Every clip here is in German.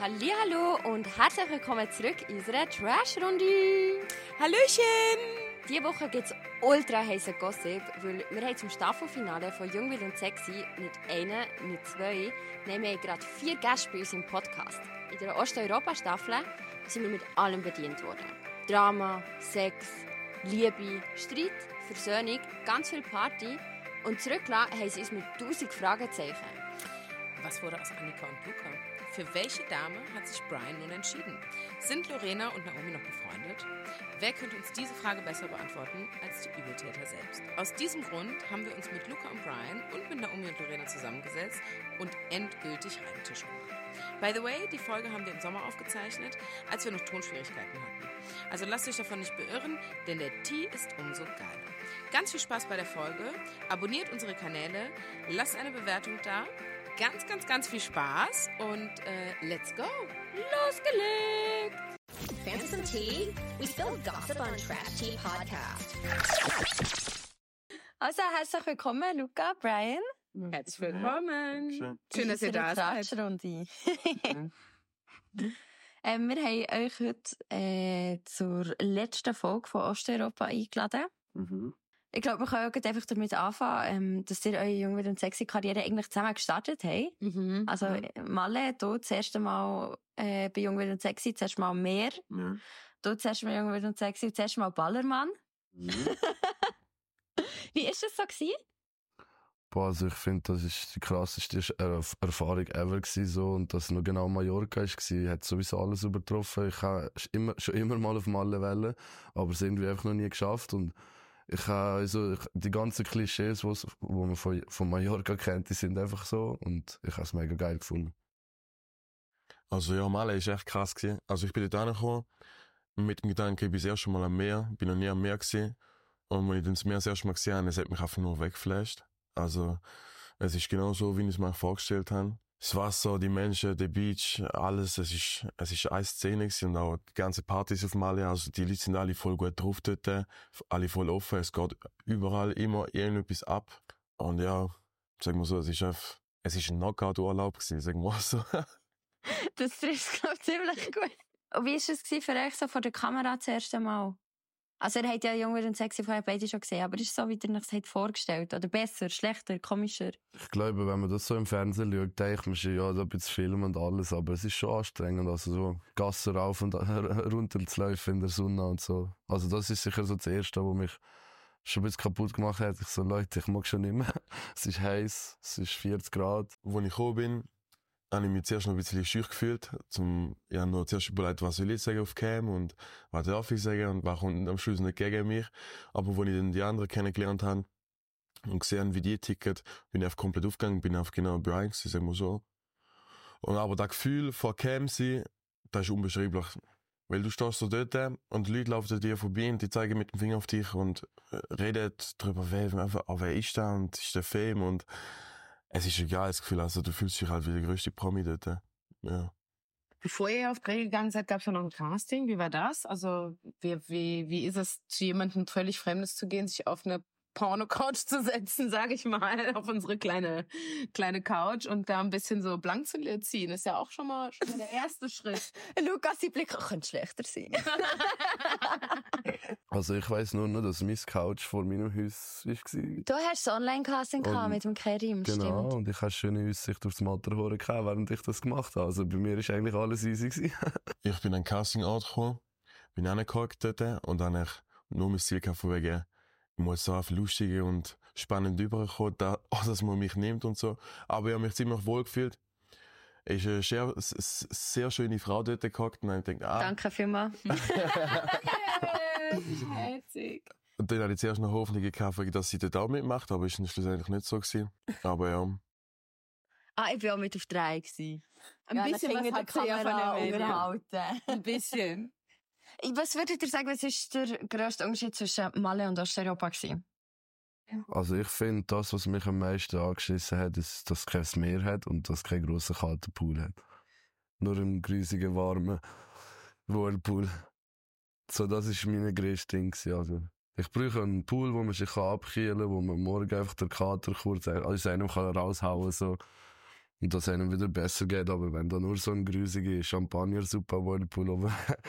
Hallihallo und herzlich willkommen zurück in unserer Trash-Runde. Hallöchen! Diese Woche gibt es ultra heissen Gossip, weil wir haben zum Staffelfinale von Jung, Wild und Sexy nicht einen, nicht zwei, nein, wir haben gerade 4 Gäste bei uns im Podcast. In der Osteuropa-Staffel sind wir mit allem bedient worden. Drama, Sex, Liebe, Streit, Versöhnung, ganz viel Party und zurückgelassen haben sie uns mit 1000 Fragezeichen. Was wurde aus Annika und Luca? Für welche Dame hat sich Brian nun entschieden? Sind Lorena und Naomi noch befreundet? Wer könnte uns diese Frage besser beantworten als die Übeltäter selbst? Aus diesem Grund haben wir uns mit Luca und Brian und mit Naomi und Lorena zusammengesetzt und endgültig reintischen. By the way, die Folge haben wir im Sommer aufgezeichnet, als wir noch Tonschwierigkeiten hatten. Also lasst euch davon nicht beirren, denn der Tee ist umso geiler. Ganz viel Spaß bei der Folge, abonniert unsere Kanäle, lasst eine Bewertung da. Ganz viel Spaß und let's go! Losgelegt! Fancy some tea? We spill gossip on Trash Tea Podcast. Also herzlich willkommen, Luca, Brian. Herzlich willkommen! Schön, dass ihr da seid. Runde. Wir haben euch heute zur letzten Folge von Osteuropa eingeladen. Ich glaube, wir können auch einfach damit anfangen, dass ihr eure Jung, Wild und Sexy Karriere eigentlich zusammen gestartet habt. Also Malle, du das erste Mal bei Jung, Wild und Sexy, das erste Mal mehr. Ja. Du das erste Mal Jung, Wild und Sexy, das erste Mal Ballermann. Wie war das so gewesen? Boah, also ich finde, das ist die krasseste Erfahrung ever gewesen, so. Und dass noch genau Mallorca war, hat sowieso alles übertroffen. Ich habe schon immer mal auf Malle wollen, aber es irgendwie einfach noch nie geschafft. Und ich habe also die ganzen Klischees, die man von Mallorca kennt, die sind einfach so. Und ich habe es mega geil gefunden. Also ja, Malle ist echt krass gewesen. Also ich bin dort angekommen mit dem Gedanken, ich bin das erste Mal am Meer, bin noch nie am Meer gewesen. Und wenn ich das Meer das erste Mal gesehen habe, es hat mich einfach nur weggeflasht. Also es ist genau so, wie ich es mir vorgestellt habe. Das Wasser, die Menschen, der Beach, alles, es ist eine Szene gewesen und auch die ganze Partys auf Malle. Also die Leute sind alle voll gut drauf dort, alle voll offen, es geht überall immer irgendetwas ab. Und ja, sagen wir so, es ist ein Knockout-Urlaub gewesen, sagen wir so. Das trifft, glaube ich, ziemlich gut. Und wie war es für euch so vor der Kamera das erste Mal? Also ihr habt ja Jung, Wild und Sexy vorher beide schon gesehen, aber ist es so, wie ihr euch das vorgestellt? Oder besser, schlechter, komischer? Ich glaube, wenn man das so im Fernsehen schaut, denkt man schon, ja, da gibt es Film und alles, aber es ist schon anstrengend, also so Gassen rauf und runter zu laufen in der Sonne und so. Also das ist sicher so das Erste, was mich schon ein bisschen kaputt gemacht hat. Ich so, Leute, ich mag schon nicht mehr. Es ist heiß, es ist 40 Grad. Als ich gekommen bin, habe ich mich zuerst noch ein bisschen schüch gefühlt. Ich habe noch zuerst überlegt, was soll ich sagen auf Cam und was darf ich sagen und was kommt am Schluss nicht gegen mich. Aber als ich dann die anderen kennengelernt habe und gesehen, wie die ticken, bin ich einfach komplett aufgegangen, bin einfach genau Brian gewesen, sagen wir so. Und aber das Gefühl von Cam sein, das ist unbeschreiblich. Weil du stehst so dort und die Leute laufen dir vorbei und die zeigen mit dem Finger auf dich und reden darüber, wer ist da und ist der Fame und es ist ein geiles Gefühl, also du fühlst dich halt wie der grösste Promi dort. Ja. Bevor ihr auf Dreh gegangen seid, gab es ja noch ein Casting. Wie war das? Also wie ist es, zu jemandem völlig Fremdes zu gehen, sich auf eine Porno-Couch zu setzen, sage ich mal, auf unsere kleine Couch und da ein bisschen so blank zu ziehen? Ist ja auch schon mal der erste Schritt. Lukas, die Blick könnte schlechter sein. Also ich weiss nur noch, dass meine Couch vor meinem Haus war. Du hast das Online-Casting gehabt mit dem Kerim, Genau, stimmt. und ich hatte schöne Aussicht aufs Matterhorn gehabt, während ich das gemacht habe. Also bei mir war eigentlich alles easy gewesen. Ich bin an den Casting-Ort gekommen, bin reingehockt dort und dann habe ich nur mein Ziel gehabt, von wegen, ich muss so einfach lustig und spannend rüberkommen, dass man mich nimmt und so. Aber ich habe mich ziemlich wohl gefühlt. Es ist eine sehr schöne Frau dort gehockt und dann habe ich gedacht, Danke vielmals. Herzig. Und dann hatte ich zuerst noch Hoffnung gehabt, dass sie dort auch mitmacht, aber ist dann schlussendlich nicht so gewesen. Aber ja. Ich war auch mit auf 3 gewesen. Ein bisschen was hat sie ja von der Welt, ja. unterhalten. Ein bisschen. Was würdet ihr sagen, was ist der grösste Unterschied zwischen Malle und Osteuropa gewesen? Also ich finde, das, was mich am meisten angeschissen hat, ist, dass es kein Meer hat und dass es keinen grossen kalten Pool hat. Nur einen grusigen, warmen Whirlpool. So, das war mein grösstes Ding. Also, ich brauche einen Pool, wo man sich abkühlen kann, wo man morgen einfach den Kater kurz aus einem raushauen kann. So. Und dass es einem wieder besser geht, aber wenn da nur so ein grusige Champagner-Super Whirlpool oben,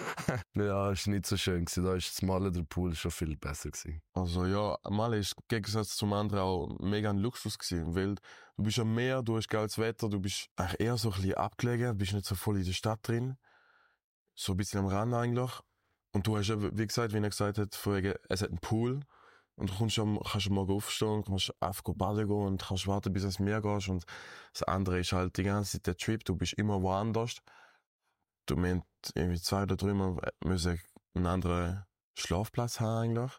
ja, ist nicht so schön gewesen. Da ist das Male der Pool schon viel besser gewesen. Also ja, Male ist im Gegensatz zum anderen auch mega ein Luxus gewesen, weil du bist am Meer, du hast geiles Wetter, du bist eigentlich eher so ein bisschen abgelegen, bist nicht so voll in der Stadt drin, so ein bisschen am Rand eigentlich. Und du hast ja, wie gesagt, wie er gesagt hat, von wegen, es hat einen Pool. Und du kannst am Morgen aufstehen, kannst einfach baden gehen und kannst warten, bis du ins Meer gehst. Und das andere ist halt die ganze Zeit der Trip, du bist immer woanders. Du musst irgendwie 2 oder 3 Mal müssen einen anderen Schlafplatz haben eigentlich.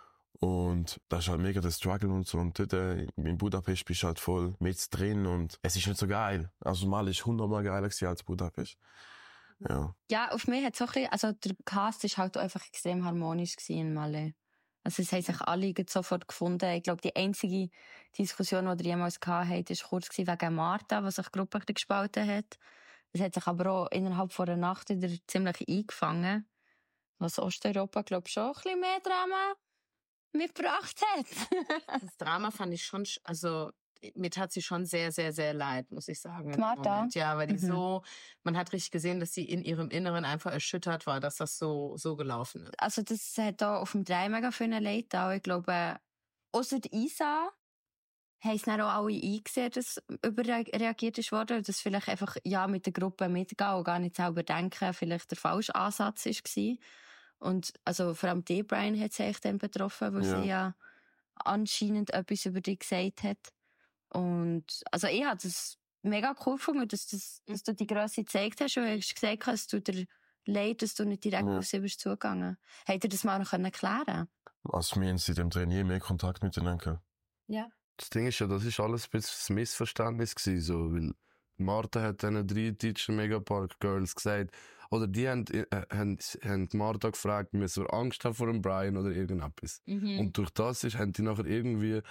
Und das ist halt mega der Struggle und so. Und dort in Budapest bist du halt voll mit drin und es ist nicht so geil. Also mal ist 100-mal geiler gewesen als Budapest. Ja. Ja, auf mich hat so ein bisschen, also der Cast ist halt einfach extrem harmonisch gewesen in Malle. Also es haben sich alle sofort gefunden. Ich glaube, die einzige Diskussion, die ihr jemals gehabt habt, war kurz wegen Martha, was sich die Gruppe gespalten hat. Es hat sich aber auch innerhalb von einer Nacht wieder ziemlich eingefangen. Was Osteuropa, glaube ich, schon ein bisschen mehr Drama mitgebracht hat. Das Drama fand ich schon, also mir tat sie schon sehr, sehr, sehr leid, muss ich sagen. Martha? Ja, weil die so, man hat richtig gesehen, dass sie in ihrem Inneren einfach erschüttert war, dass das so gelaufen ist. Also das hat da auf dem 3 mega viel Leid auch. Ich glaube, ausser die Isa haben es dann auch alle eingesehen, dass überreagiert ist worden, dass vielleicht einfach ja mit der Gruppe mitgehen und gar nicht selber denken, vielleicht der falsche Ansatz war. Und also vor allem die Brian hat es eigentlich dann betroffen, weil sie ja anscheinend etwas über dich gesagt hat. Und also ich habe das mega cool gefunden, dass du die Grösse gezeigt hast und hast gesagt, es tut dir leid, dass du nicht direkt auf sie bist zugegangen. Hätte ihr das mal noch erklären können? Also wir haben seit dem Trainier mehr Kontakt miteinander gehabt. Ja. Das Ding ist ja, das ist alles ein bisschen ein Missverständnis gewesen, so, weil Martha hat diesen 3 Teacher Megapark Girls gesagt, oder die haben Martha gefragt, müssen wir Angst haben vor dem Brian oder irgendetwas. Und durch das haben die nachher irgendwie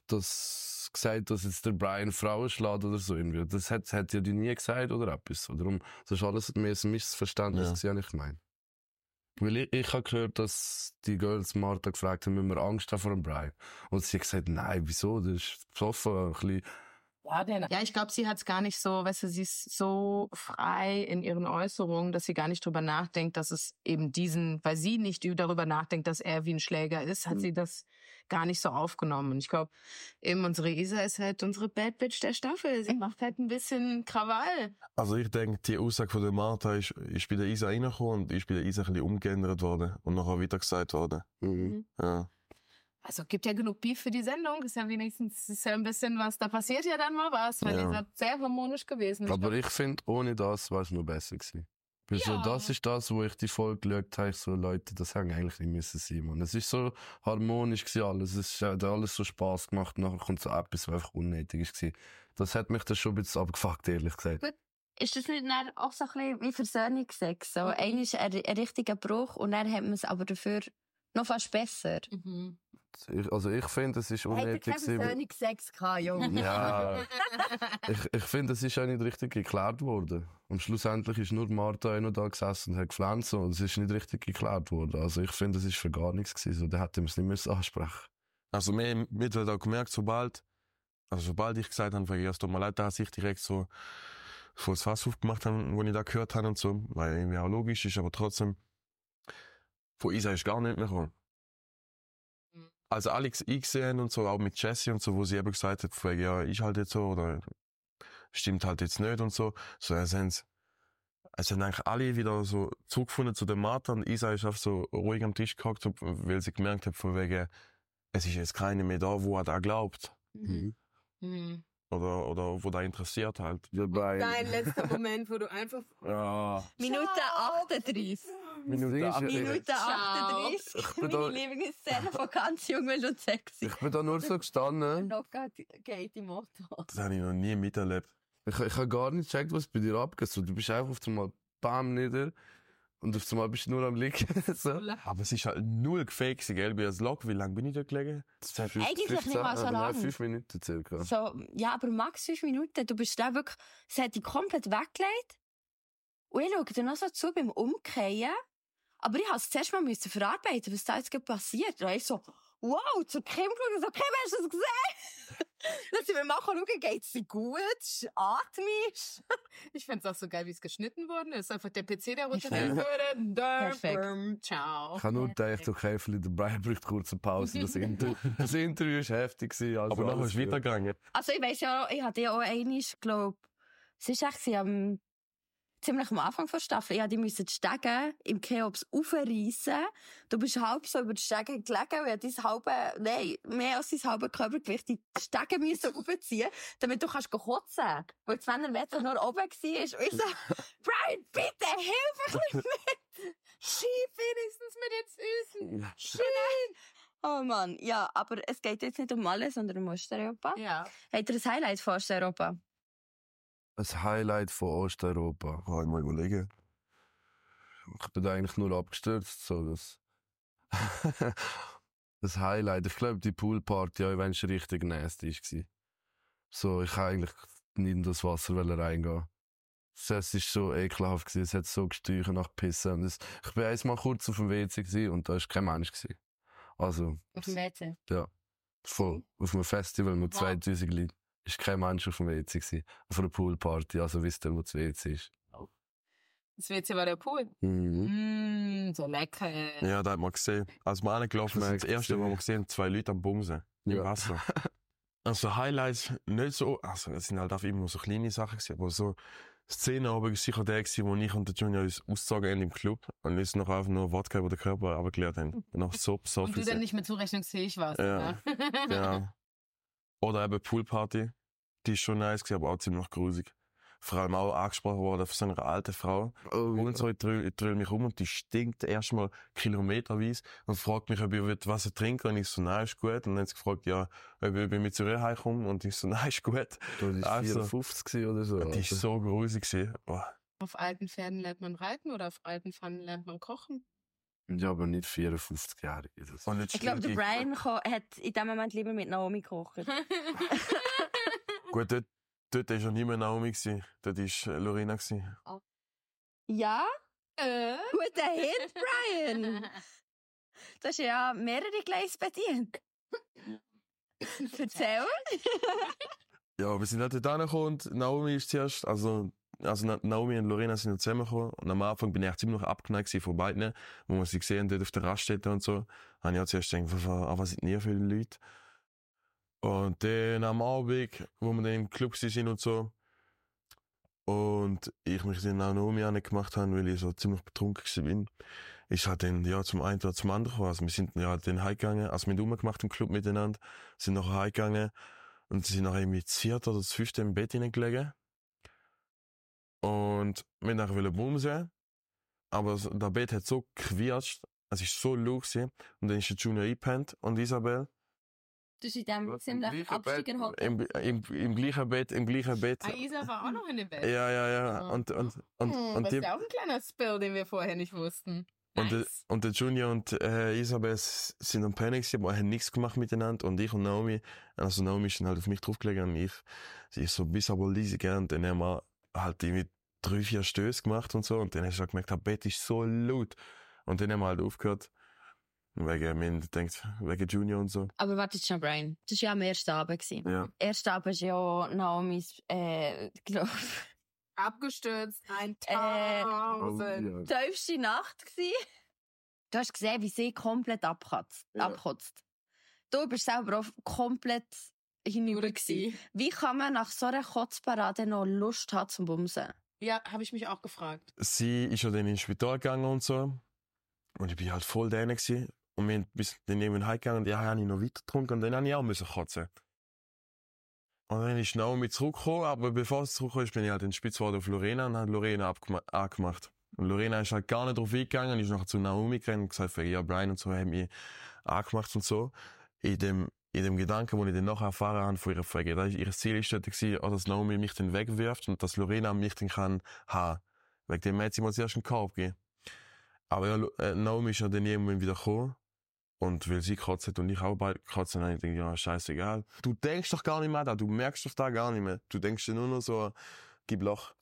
das gesagt, dass jetzt der Brian Frauen schlägt oder so irgendwie. Das hat ja die nie gesagt oder etwas. Darum, das ist alles mehr ein Missverständnis, ja. Ich meine. Weil ich habe gehört, dass die Girls Martha gefragt haben, müssen wir Angst haben vor dem Brian. Und sie hat gesagt, nein, wieso? Das ist besoffen, ein bisschen. Ja, ich glaube, sie hat es gar nicht so, weißt du, sie ist so frei in ihren Äußerungen, dass sie gar nicht drüber nachdenkt, dass es eben weil sie nicht darüber nachdenkt, dass er wie ein Schläger ist, hat sie das gar nicht so aufgenommen. Und ich glaube, eben unsere Isa ist halt unsere Bad Bitch der Staffel. Sie macht halt ein bisschen Krawall. Also ich denke, die Aussage von der Martha ist bei der Isa reingekommen und ist bei der Isa ein bisschen umgeändert worden und nachher wieder gesagt worden. Ja. Also gibt ja genug Beef für die Sendung. Ist ja wenigstens ein bisschen was. Da passiert ja dann mal was, weil ihr seid sehr harmonisch gewesen. Aber ich finde, ohne das war es nur besser gewesen. Weil so, das ist das, wo ich die Folge geschaut habe. So, Leute, das hätte eigentlich nicht müssen sein, Mann. Es ist so harmonisch gewesen alles. Es hat alles so Spass gemacht. Nachher kommt so etwas, was einfach unnötig war. Das hat mich dann schon ein bisschen abgefuckt, ehrlich gesagt. Gut. Ist das nicht dann auch so ein bisschen wie Versöhnungsex? So, einer ist ein richtiger Bruch und dann hat man es aber dafür noch fast besser. Ich finde, es ist unnötig. Hätte keinen Versöhnungsex gehabt, Junge. Ja. ich finde, es ist auch nicht richtig geklärt worden. Und schlussendlich ist nur Martha noch da gesessen und hat geflänzt und es ist nicht richtig geklärt worden. Also ich finde, es ist für gar nichts gewesen. So, der hätte es nicht müssen ansprechen. Also wir haben auch gemerkt, sobald ich gesagt habe, es tut mir leid, dass ich direkt so voll das Fass aufgemacht habe, wo ich da gehört habe und so, weil irgendwie auch logisch ist, aber trotzdem, von Isa ist gar nicht mehr gekommen. Also Alex eingesehen und so, auch mit Jessie und so, wo sie eben gesagt hat, von wegen, ja, ist halt jetzt so, oder stimmt halt jetzt nicht und so. So, es haben eigentlich alle wieder so zurückgefunden zu der Martha und Isa ist einfach so ruhig am Tisch gehockt, weil sie gemerkt hat, von wegen, es ist jetzt keine mehr da, wo er da glaubt. Oder wo da interessiert halt. Dein letzter Moment, wo du einfach... Ja. Minute 38. Minute 38. Meine Lieblingsszene von ganz jung und sexy. Ich bin da nur so gestanden. Knockout geht im Motto. Das habe ich noch nie miterlebt. Ich habe gar nicht gecheckt, was bei dir abgeht. So, du bist einfach auf einmal bam nieder und auf einmal bist du nur am liegen. So. Aber es ist halt null gefaked, gell? Bei das Log, wie lange bin ich da gelegen? Eigentlich nicht mal so lang. 5 Minuten circa. So, ja, aber max 5 Minuten. Du bist da wirklich, es hat dich komplett weggelegt. Und ich schaue dir noch so zu beim Umkehren. Aber ich musste es zuerst mal verarbeiten, was da jetzt passiert. Und ich so, wow, zu Kim geschaut, so, Kim, hast du das gesehen? Dass sie mir mal schauen, geht's dir gut? Atmest? Ich fände es auch so geil, wie es geschnitten worden ist. Einfach der PC, der runterfallen würde. Perfekt. Ciao. Ich habe nur gedacht, okay, vielleicht der Brian braucht kurz eine Pause. Das Interview war heftig. Also Aber nachher ist es weitergegangen. Also ich weiss ja, ich hatte ja auch einmal, glaube es ist echt ziemlich am Anfang der Staffel. Ich musste die Stege im Cheops aufreissen. Du bist halb so über die Stege gelegen, weil mehr als dein halbes Körpergewicht die Stege aufziehen, damit du kannst kotzen. Weil das Männerwetter nur oben war. Und ich so, Brian, bitte, hilf ein bisschen mit! Schieb wenigstens mit den Füßen. Schön! Oh Mann, ja, aber es geht jetzt nicht um alles, sondern um Osteuropa. Ja. Habt ihr ein Highlight von Osteuropa? Ein Highlight von Osteuropa. Ich mal überlegen. Ich bin da eigentlich nur abgestürzt. So das Highlight. Ich glaube, die Poolparty, auch wenn es richtig nasty war. So, ich wollte eigentlich nicht in das Wasser reingehen. Es war so ekelhaft gewesen. Es hat so gestochen nach Pissen. Und ich war einmal kurz auf dem WC gewesen und da war kein Mensch gewesen. Also. Auf dem WC? Ja. Voll. Auf einem Festival mit 2000 Leuten. Ist kein Mensch auf dem WC gewesen. Auf einer Poolparty. Also wisst ihr, wo das WC ist. Das WC war der Pool. So lecker. Ja, da hat man gesehen. Als wir angelaufen sind, das erste, was wir gesehen haben, 2 Leute am Bumsen. Im Wasser. Also Highlights nicht so, also es sind halt auch immer so kleine Sachen gewesen, aber so Szenen aber sicher der gewesen, wo ich und der Junior uns ausgezogen haben im Club und uns noch einfach nur Wodka über den Körper abgeklärt haben. Und noch so Und du dann nicht mehr zurechnungsfähig warst. Ja. Genau. Oder eben Poolparty. Die ist schon nice gewesen, aber auch ziemlich grusig. Vor allem auch angesprochen worden von so einer alten Frau. Und so, ich drüll mich um und die stinkt erstmal kilometerweise und fragt mich, ob ich Wasser trinken will. Und ich so, nein, ist gut. Und dann hat sie gefragt, ja, ob ich mit zu ihr heimkomme. Und ich so, nein, ist gut. Das war 54 oder so. Die ist so grusig gewesen. Oh. Auf alten Pferden lernt man reiten oder auf alten Pfannen lernt man kochen? Ja, aber nicht 54 Jahre. Ich glaube, der Brian hat in dem Moment lieber mit Naomi gekocht. Gut, dort war ja nicht mehr Naomi. Dort war Lorena. Ja? Guter Hint, Brian! Du hast ja mehrere Gleise bedient. Erzähl. Ja, wir sind halt dort angekommen und Naomi ist zuerst, also Naomi und Lorena sind zusammengekommen und am Anfang bin ich ziemlich abgeneigt von beiden, wo wir sie gesehen haben, dort auf der Raststätte und so. Habe ich auch zuerst gedacht, was sind nie viele Leute? Und dann am Abend, wo wir dann im Club sind und so, und ich mich dann Naomi angemacht habe, weil ich so ziemlich betrunken bin, ist halt dann, ja, zum einen oder zum anderen gekommen. Also wir sind ja dann heimgegangen, also wir haben rumgemacht im Club miteinander, sind nachher heimgegangen und sind nachher irgendwie das 4. oder das 5. im Bett hineingelegen. Und wir nachher wollen bumsen, aber das Bett hat so gequietscht, es ist so laut gewesen, und dann ist der Junior eingepennt und Isabel. Du bist in dem ziemlich Absteiger Im gleichen Bett. Isa war auch noch in dem Bett. Ja. Und das ist ja auch ein kleiner Spill, den wir vorher nicht wussten. Nice. Und der Junior und Isabel sind am Pennen gewesen, aber haben nichts gemacht miteinander. Und ich und Naomi, also Naomi ist dann halt auf mich draufgelegt und sie ist so bis aber leise gern. Und dann haben wir halt irgendwie 3-4 Stöße gemacht und so. Und dann hast du halt gemerkt, das Bett ist so laut. Und dann haben wir halt aufgehört. Wegen Junior und so. Aber warte jetzt schon, Brian. Das war ja am ersten Abend. Ja. Ersten Abend war ja Naomis, glaube Abgestürzt, 1000. tiefste Nacht gewesen. Du hast gesehen, wie sie komplett abkotzt. Du bist selber auch komplett hinüber gewesen. Wie kann man nach so einer Kotzparade noch Lust haben zum Bumsen? Ja, habe ich mich auch gefragt. Sie ist ja dann ins Spital gegangen und so. Und ich bin halt voll da gewesen. Und wir sind bis dann irgendwann heimgegangen und ja, habe ich noch weiter getrunken und dann habe ich auch müssen kotzen. Und dann ist Naomi zurückgekommen, aber bevor sie zurückgekommen ist, bin ich halt in Spitzwald auf Lorena und habe Lorena angemacht. Und Lorena ist halt gar nicht drauf eingegangen und ist nachher zu Naomi gegangen und gesagt, ja, Brian und so haben mich angemacht und so. In dem Gedanken, den ich dann nachher erfahren habe von ihrer Frage, da ist ihr Ziel ist dort gewesen, dass Naomi mich dann wegwirft und dass Lorena mich dann kann haben. Wegen dem hat sie mal zuerst einen Korb gegeben. Aber ja, Naomi ist ja dann irgendwann wieder gekommen. Und weil sie gekotzt hat und ich auch beide gekotzt habe, denke ich, ja, scheißegal. Du denkst doch gar nicht mehr da, du merkst doch da gar nicht mehr. Du denkst dir nur noch so, gib Loch.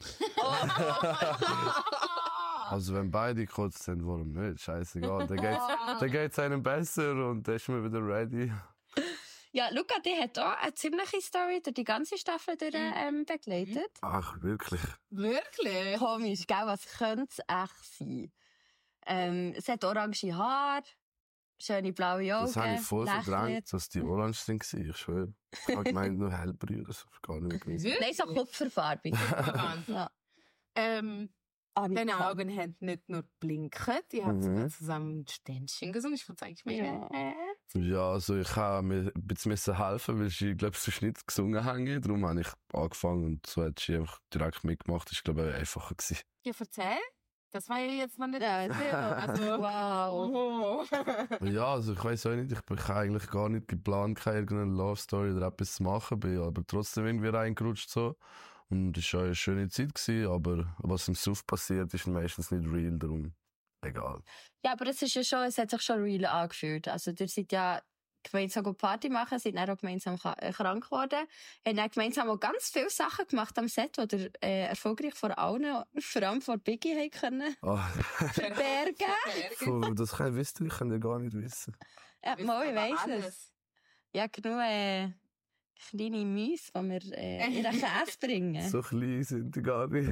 Also wenn beide gekotzt sind, warum nicht? Scheißegal. Dann geht's einem besser und dann ist man wieder ready. Ja, Luca, die hat auch eine ziemliche Story durch die ganze Staffel durch, begleitet. Ach, wirklich? Wirklich? Komisch, gell? Was könnte es echt sein? Es hat orange Haare, schöne blaue Augen. Das habe ich voll Lächeln. verdrängt, dass die orange sind. Ich schwöre. Ich habe gemeint, nur hellbraun. Das habe ich gar nicht mehr gewusst. Nein, so kupferfarbig. Wahnsinn. Ja. Deine Augen haben nicht nur blinkt, die haben sogar zusammen ein Ständchen gesungen. Ich fand es eigentlich mega. Ja, also ich habe mir ein bisschen helfen, weil sie, glaube ich, sonst nicht gesungen haben. Darum habe ich angefangen und so hat sie einfach direkt mitgemacht. Das war, glaube ich, einfacher gewesen. Ja, erzähl. Das war ja jetzt noch nicht Also, wow. Ja, also ich weiss auch nicht, ich habe eigentlich gar nicht geplant, keine irgendeine Love Story oder etwas zu machen, bin aber trotzdem irgendwie reingerutscht so. Und es war eine schöne Zeit gewesen, aber was im Suff passiert, ist meistens nicht real, darum egal. Ja, aber es hat sich schon real angefühlt. Also, ihr seid ja gemeinsam Party machen, seid dann auch gemeinsam krank geworden. Haben dann gemeinsam auch ganz viele Sachen gemacht am Set, die ihr erfolgreich vor allen, vor allem vor Biggie haben können verbergen. Das kann ich wissen, ich kann ja gar nicht wissen. Ja, mal, ich weiss es. Ja, genug kleine Mäuse, die wir in den Käse bringen. So klein sind die gar nicht.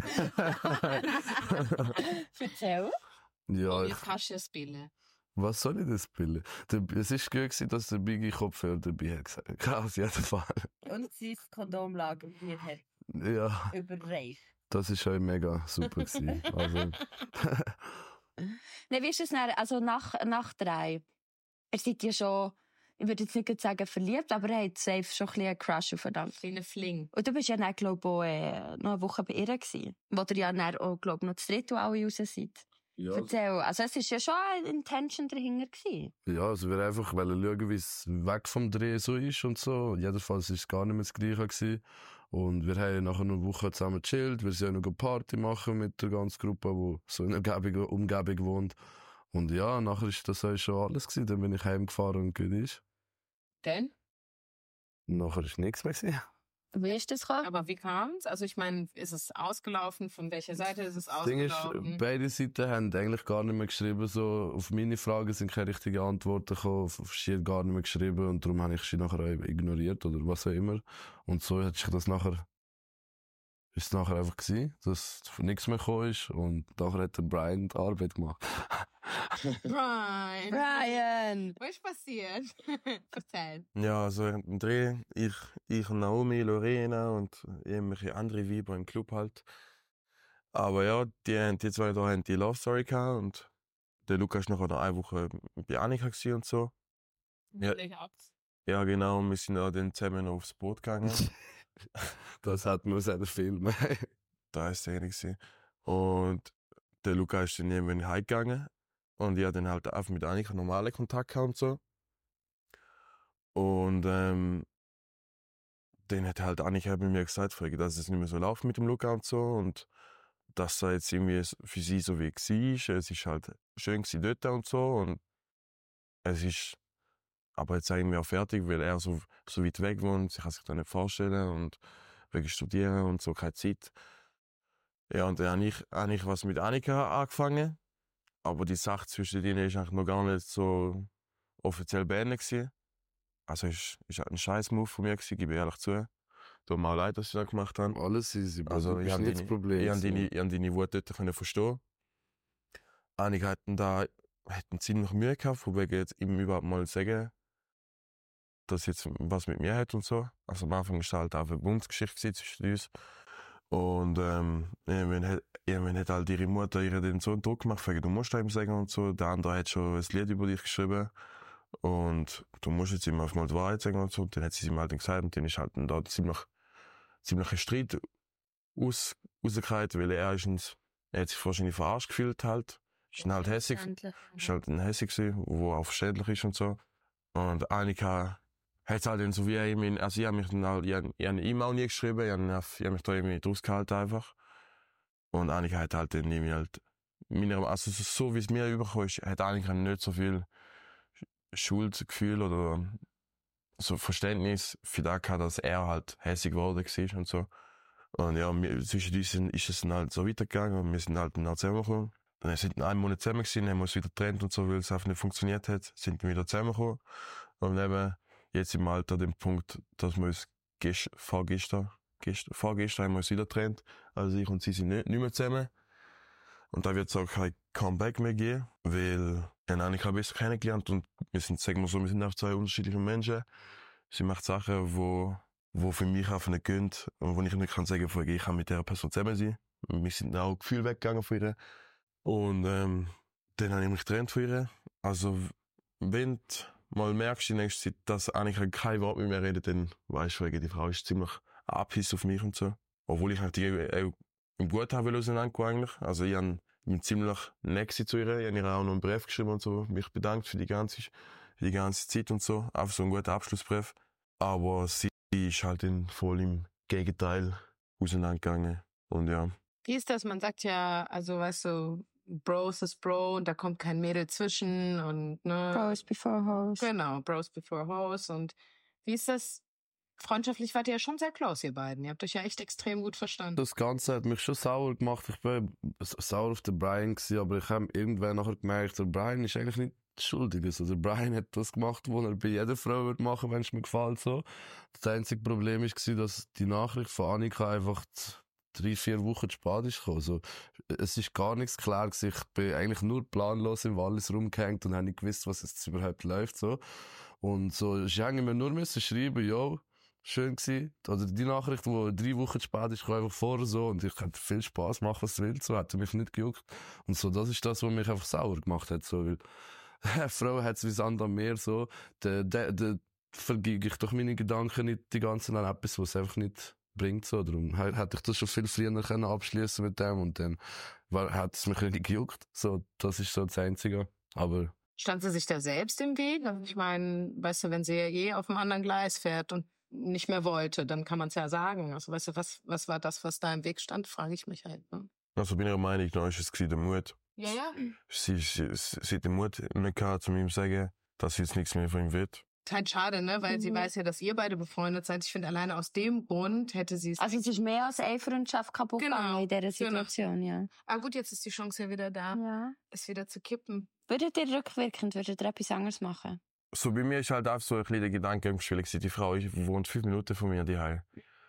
Erzähl. Ja, Jetzt kannst du ja spielen. was soll ich denn spielen? Es war gut gewesen, dass der Biggie Kopfhörer dabei hat gesagt. Auf jeden Fall. Und sein Kondomlager mir hat Ja, überreicht. das war schon mega super gewesen. Also, Nein, wie ist es dann, also nach 3? Ihr seid ja schon, ich würde jetzt nicht sagen verliebt, aber er hat safe schon ein bisschen einen Crush aufeinander. Kleiner Fling. Und du bist ja dann, glaube ich, auch noch eine Woche bei ihr gewesen. Wo ihr ja dann auch, glaube ich, noch das dritte alle raus seid. ja, Erzähl, also es war ja schon eine Intention dahinter gewesen. ja, also wir einfach schauen, wie es weg vom Dreh so ist und so. Jedenfalls war es gar nicht mehr das Gleiche gewesen. Und wir haben nachher noch eine Woche zusammen gechillt. Wir sind ja noch eine Party machen mit der ganzen Gruppe, die so in der Umgebung wohnt. Und ja, nachher ist das auch schon alles gewesen. Dann bin ich heimgefahren und gut ist. Denn? Und nachher ist nichts mehr gewesen. Wie ist das gekommen? Aber wie kam es? Also ich meine, ist es ausgelaufen? Von welcher Seite ist es Das Ding ist, ausgelaufen? beide Seiten haben eigentlich gar nicht mehr geschrieben. So, auf meine Fragen sind keine richtigen Antworten gekommen. Auf sie hat gar nicht mehr geschrieben. Und darum habe ich sie nachher auch ignoriert oder was auch immer. Und so hat sich das nachher, ist es nachher einfach gewesen, dass nichts mehr gekommen ist. Und nachher hat der Brian die Arbeit gemacht. Brian! Was ist passiert? Erzähl. Ja, also während dem Dreh, ich und Naomi, Lorena und irgendwelche andere Weiber im Club halt. Aber ja, die zwei da haben die Love Story gehabt und der Lukas war nachher noch eine Woche bei Annika gewesen und so. Ja. Ja, genau, und wir sind auch dann zusammen noch aufs Boot gegangen. Das hat man aus einem Film. Da ist der gewesen. Und der Lukas ist dann irgendwann heimgegangen. Und ich habe dann halt einfach mit Annika normalen Kontakt gehabt und so. Und dann hat halt Annika bei mir gesagt, dass es nicht mehr so läuft mit dem Lukas und so. Und dass er jetzt irgendwie für sie so wie war. Es ist halt schön gewesen dort und so. Und es ist aber jetzt irgendwie auch fertig, weil er so weit weg wohnt. Sie kann sich das nicht vorstellen. Und wegen Studieren und so, keine Zeit. Ja, und dann habe ich was mit Annika angefangen. Aber die Sache zwischen denen ist eigentlich noch gar nicht so offiziell beendet gewesen. Also ist halt ein Scheiß-Move von mir gewesen, gebe ich ehrlich zu. Tut mir auch leid, dass ich das gemacht habe. Alles easy, Also ich habe nicht das Problem. Ich habe deine Wut dort verstehen. Annika hatten ziemlich Mühe gehabt, von wegen jetzt ihm überhaupt mal sagen, dass jetzt was mit mir hat und so. Also am Anfang war es halt auch eine Bundesgeschichte zwischen uns. Und irgendwann hat halt ihre Mutter ihr den so einen Druck gemacht, wegen du musst ihm sagen und so. Der andere hat schon ein Lied über dich geschrieben. Und du musst jetzt ihm auf mal die Wahrheit sagen und so. Und dann hat sie ihm halt gesagt und dann ist halt da ziemlich ein Streit rausgekommen, weil er hat sich wahrscheinlich verarscht gefühlt halt. Ist dann halt hässig. Ist halt ein hässig gewesen, wo auch verständlich ist und so. Und Annika hat halt dann so wie also ich habe mich dann halt, ich habe ihm auch nie geschrieben, ich habe mich da irgendwie draus gehalten einfach. Und Annika hat halt dann irgendwie halt, also so wie es mir übergekommen ist, hat Annika nicht so viel Schuldgefühl oder so Verständnis für das gehabt, dass er halt hässig geworden war und so. Und ja, zwischen uns ist es dann halt so weitergegangen und wir sind halt dann zusammengekommen. Dann sind wir einen Monat zusammen gewesen, haben wir uns wieder getrennt und so, weil es einfach nicht funktioniert hat, sind wir wieder zusammengekommen. Und eben, jetzt im Alter den Punkt, dass wir uns vorgestern haben wir uns wieder getrennt. Also ich und sie sind nicht mehr zusammen. Und da wird es auch kein Comeback mehr geben, weil Annika besser kennengelernt und wir sind, sagen wir so, wir sind auch zwei unterschiedliche Menschen. Sie macht Sachen, wo für mich einfach nicht gehen und wo ich nicht kann sagen, ich kann mit dieser Person zusammen sein. Wir sind auch Gefühl weggegangen von ihr. Und dann habe ich mich getrennt von ihr. Also wenn du mal merkst in nächster Zeit, dass Annika kein Wort mit mir redet, dann weisst du, die Frau ist ziemlich abhiss auf mich und so. Obwohl ich halt die im Guten haben will auseinandergehen eigentlich. Also ich bin ziemlich nett zu ihr. Ich habe ihr auch noch einen Brief geschrieben und so. Mich bedankt für die ganze Zeit und so. Einfach so einen guten Abschlussbrief. Aber sie ist halt voll im Gegenteil auseinandergegangen. Und ja. Wie ist das? Man sagt ja, also weißt du, Bros ist Bro und da kommt kein Mädel zwischen und ne. Bros before hoes. Genau, Bros before hoes. Und wie ist das? Freundschaftlich wart ihr ja schon sehr close, ihr beiden. Ihr habt euch ja echt extrem gut verstanden. Das Ganze hat mich schon sauer gemacht. Ich war sauer auf den Brian gewesen, aber ich habe irgendwann nachher gemerkt, der Brian ist eigentlich nicht schuldig. Also der Brian hat das gemacht, was er bei jeder Frau würde machen, wenn es mir gefällt. So. Das einzige Problem war, dass die Nachricht von Annika einfach 3-4 Wochen zu spät ist gekommen. Also, es ist gar nichts klar gewesen. Ich bin eigentlich nur planlos im Wallis rumgehängt und habe nicht gewusst, was jetzt überhaupt läuft. So. Und so, ich hätte mir nur schreiben, yo, schön gewesen. Oder die Nachricht, die 3 Wochen zu spät ist, kam einfach vor so. Und ich konnte viel Spass machen, was du willst. So, hat mich nicht gejuckt. Und so, das ist das, was mich einfach sauer gemacht hat. So, weil, eine Frau hat es wie Sand am Meer, so. Vergebe ich doch meine Gedanken nicht die ganze Zeit an etwas, was es einfach nicht bringt. So. Darum hätte ich das schon viel früher abschließen mit dem. Und dann hat es mich nicht gejuckt. So, das ist so das Einzige. Aber stand sie sich da selbst im Weg? Also ich meine, weißt du, wenn sie ja auf einem anderen Gleis fährt und nicht mehr wollte, dann kann man es ja sagen. Also weißt du, was war das, was da im Weg stand, frage ich mich halt. Ne? Also bin ich der Meinung, da ist es der Mut. Ja, ja. Sie hat den Mut nicht gehabt, um ihm zu sagen, dass sie jetzt nichts mehr von ihm will. Halt schade, ne? Weil sie weiß ja, dass ihr beide befreundet seid. Ich finde, alleine aus dem Grund hätte sie es... Also es ist mehr als eine Freundschaft kaputt gegangen in dieser Situation, ja. Ah gut, jetzt ist die Chance ja wieder da, es wieder zu kippen. Würdet ihr rückwirkend, etwas anderes machen? So bei mir ist halt auch so ein kleiner Gedanke im Spiel. Die Frau wohnt 5 Minuten von mir daheim.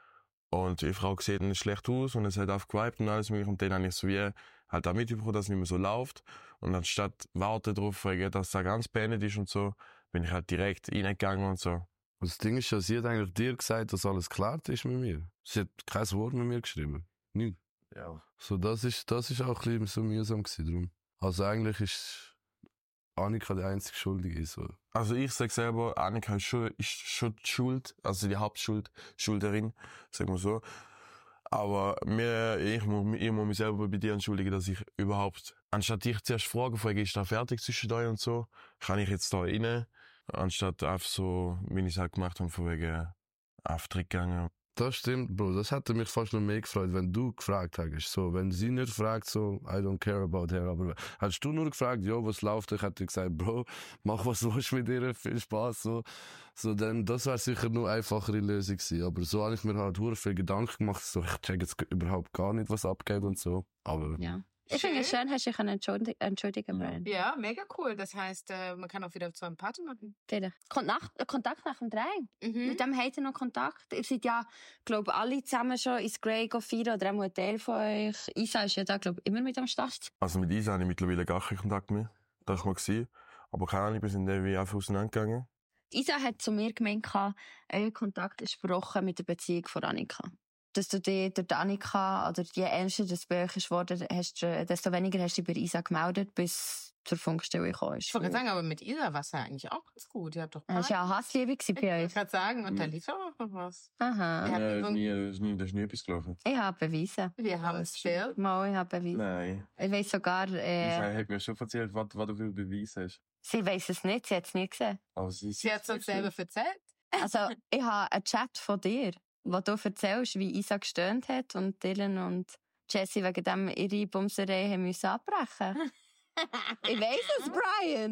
Und die Frau sieht nicht schlecht aus und es hat aufgewiped und alles mögliche. Und dann habe ich so wie halt auch mitbekommen, dass es nicht mehr so läuft. Und anstatt warten darauf, dass es ganz beendet ist und so, bin ich halt direkt reingegangen und so. Und das Ding ist ja, sie hat eigentlich dir gesagt, dass alles klar ist mit mir. Sie hat kein Wort mit mir geschrieben. Nicht. Ja. So, das ist auch ein bisschen so mühsam gewesen drum. Also eigentlich ist Annika die einzige Schuldige. So. Also ich sage selber, Annika ist schon die Schuld, also die Hauptschulderin, sagen wir so. Aber ich muss mich selber bei dir entschuldigen, dass ich überhaupt, anstatt dich zuerst fragen, ist da fertig zwischen euch und so, kann ich jetzt da rein, anstatt einfach so, wie ich es halt gemacht habe, von wegen Auftritt gegangen. Das stimmt, Bro. Das hätte mich fast noch mehr gefreut, wenn du gefragt hättest. So, wenn sie nicht fragt, so, I don't care about her. Aber hättest du nur gefragt, jo, was läuft, ich hätte gesagt, Bro, mach was du willst mit ihr, viel Spaß, so, dann, das wäre sicher nur eine einfachere Lösung gewesen. Aber so habe ich mir halt sehr viel Gedanken gemacht, so, ich check jetzt überhaupt gar nicht, was abgeht und so. Aber. Ja. Ich finde es schön, hast du dich entschuldigen, Brian. Ja, mega cool. Das heißt, man kann auch wieder zu einem Party machen. Kontakt nach dem Drehen. Mit dem habt ihr noch Kontakt. Ihr seid ja, glaube alle zusammen schon ins Grey feiern oder auch ein Teil von euch. Isa ist ja da, glaube immer mit am Start. Also mit Isa habe ich mittlerweile gar keinen Kontakt mehr. Das war mal. Aber keine Ahnung, wir sind irgendwie einfach auseinandergegangen. Isa hat zu mir gemeint, euer Kontakt ist gebrochen mit der Beziehung von Annika. Dass du dich durch Annika, oder je ernster das Buch ist geworden, desto weniger hast du dich bei Isa gemeldet, bis zur Funkstelle gekommen ist. Ich wollte sagen, aber mit Isa war es ja eigentlich auch ganz gut. Ihr habt doch das war ja eine Hassliebe bei euch. Ich wollte sagen, und da lief auch noch was. Aha. Da ist nie etwas gelaufen. Ich habe bewiesen. Wir haben es gestellt. Mal, ich habe bewiesen. Nein. Ich weiss sogar, Isa hat mir schon erzählt, was du für Beweise hast. Sie weiss es nicht, sie hat es nie gesehen. Aber sie hat es uns selber erzählt. Also, ich habe einen Chat von dir, wo du erzählst, wie Isa gestöhnt hat und Dylan und Jessie wegen dem ihre Bumserei haben müssen abbrechen. Ich weiss es, Brian!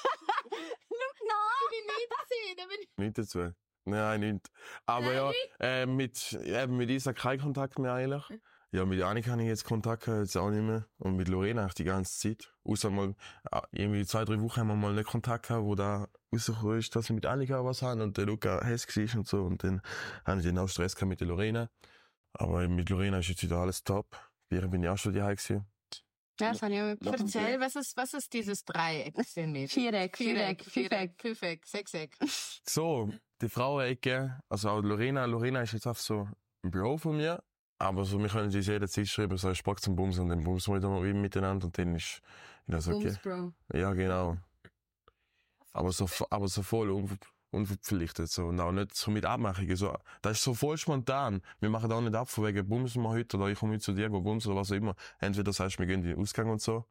Nein! Ich bin nicht dazu. Nein, nicht. Aber ja, mit Isa kein Kontakt mehr eigentlich. Ja, mit Annika habe ich jetzt Kontakt gehabt, jetzt auch nicht mehr. Und mit Lorena eigentlich die ganze Zeit. Außer mal, irgendwie 2-3 Wochen haben wir mal nicht Kontakt gehabt, wo da rausgekommen ist, dass wir mit Annika was haben und der Luca Hess war und so. Und dann habe ich dann auch Stress gehabt mit der Lorena. Aber mit Lorena ist jetzt wieder alles top. Bei ihr bin ich auch schon daheim gewesen. Ja, das habe ich auch mitbekommen. Erzähl, was ist dieses Dreieck? Viereck. Sechseck. So, die Frauenecke, also auch Lorena ist jetzt auf so im Büro von mir. Aber so, wir können uns jederzeit schreiben, so ein Spack zum Bumsen und dann bumsen wir wieder miteinander und dann ist das okay. Bums, Bro. Ja, genau. Aber so voll unverpflichtet, so. Und auch nicht so mit Abmachungen, so. Das ist so voll spontan. Wir machen auch nicht ab, von wegen bumsen wir heute oder ich komme heute zu dir, go bumsen oder was auch immer. Entweder sagst du, wir gehen in den Ausgang und so.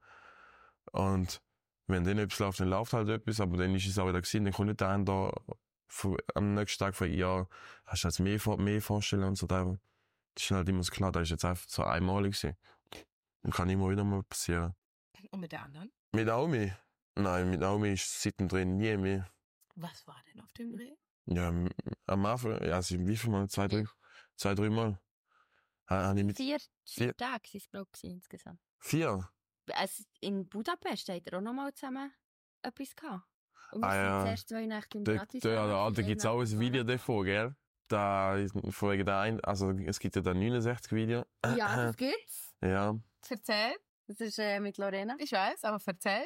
Und wenn dann etwas läuft, dann läuft halt etwas, aber dann ist es auch wieder gewesen, dann kommt nicht der eine da am nächsten Tag fragen, ja, hast du jetzt mehr vorstellen und so. Das ist halt immer so klar, das ist jetzt einfach so einmalig gewesen. Und kann immer wieder mal passieren. Und mit der anderen? Mit Naomi? Nein, mit Naomi ist seitdem nie mehr. Was war denn auf dem Dreh? Ja, am Anfang, ja, wie viel Mal? 2-3 Mal. Habe ich mit 4 Tage sind es, glaube ich, insgesamt. 4? Also in Budapest hat er auch noch mal zusammen etwas gehabt. Und wir Ah, sind ja. zuerst 2 Nächte im Da Bratislava. gibt's auch ein Video davon, gell? Da, von wegen also, es gibt ja da 69 Video. Ja, das gibt's. Ja. Erzähl. Das ist mit Lorena. Ich weiß, aber erzähl.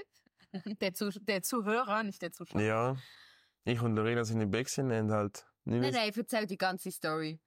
Der Zuhörer, nicht der Zuschauer. Ja. Ich und Lorena sind im Bäckchen und halt, Nein, erzähl die ganze Story.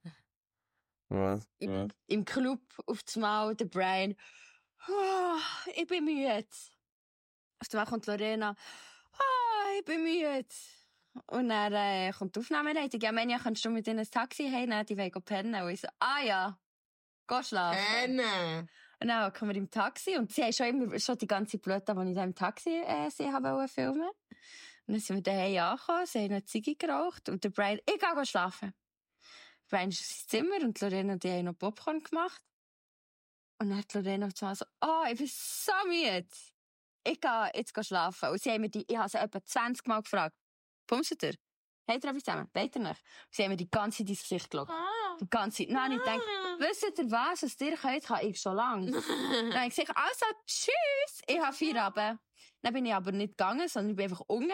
Was? Im Club auf das Mal, der Brian. Oh, ich bin müde. Auf das Mal kommt Lorena. Oh, ich bin müde. Und dann kommt die Aufnahmeleitung. Ja, Menja, kannst du mit ihnen ein Taxi heimnehmen? Die wollen pennen. Und ich so, ja, geh schlafen. Pennen. Und dann kommen wir im Taxi. Und sie haben schon die ganze Blöde, die ich da im Taxi sie haben filmen. Und dann sind wir daheim angekommen, sie haben eine Ziege geraucht. Und der Brian, ich gehe schlafen. Brian ist ins Zimmer und Lorena und die haben noch Popcorn gemacht. Und dann hat Lorena auf einmal so, ich bin so müde. Ich gehe jetzt schlafen. Und sie haben ich habe sie etwa 20 Mal gefragt, bumset ihr? Habt ihr etwas zusammen? Wollt ihr nicht? Und sie haben mir die ganze Zeit ins Gesicht geschaut. Die ganze Zeit. Nein, ich denke, wisst ihr was dir könnt, kann ich schon lange. Dann habe ich gesagt, also, tschüss, ich habe Feierabend. Dann bin ich aber nicht gegangen, sondern ich bin einfach unten.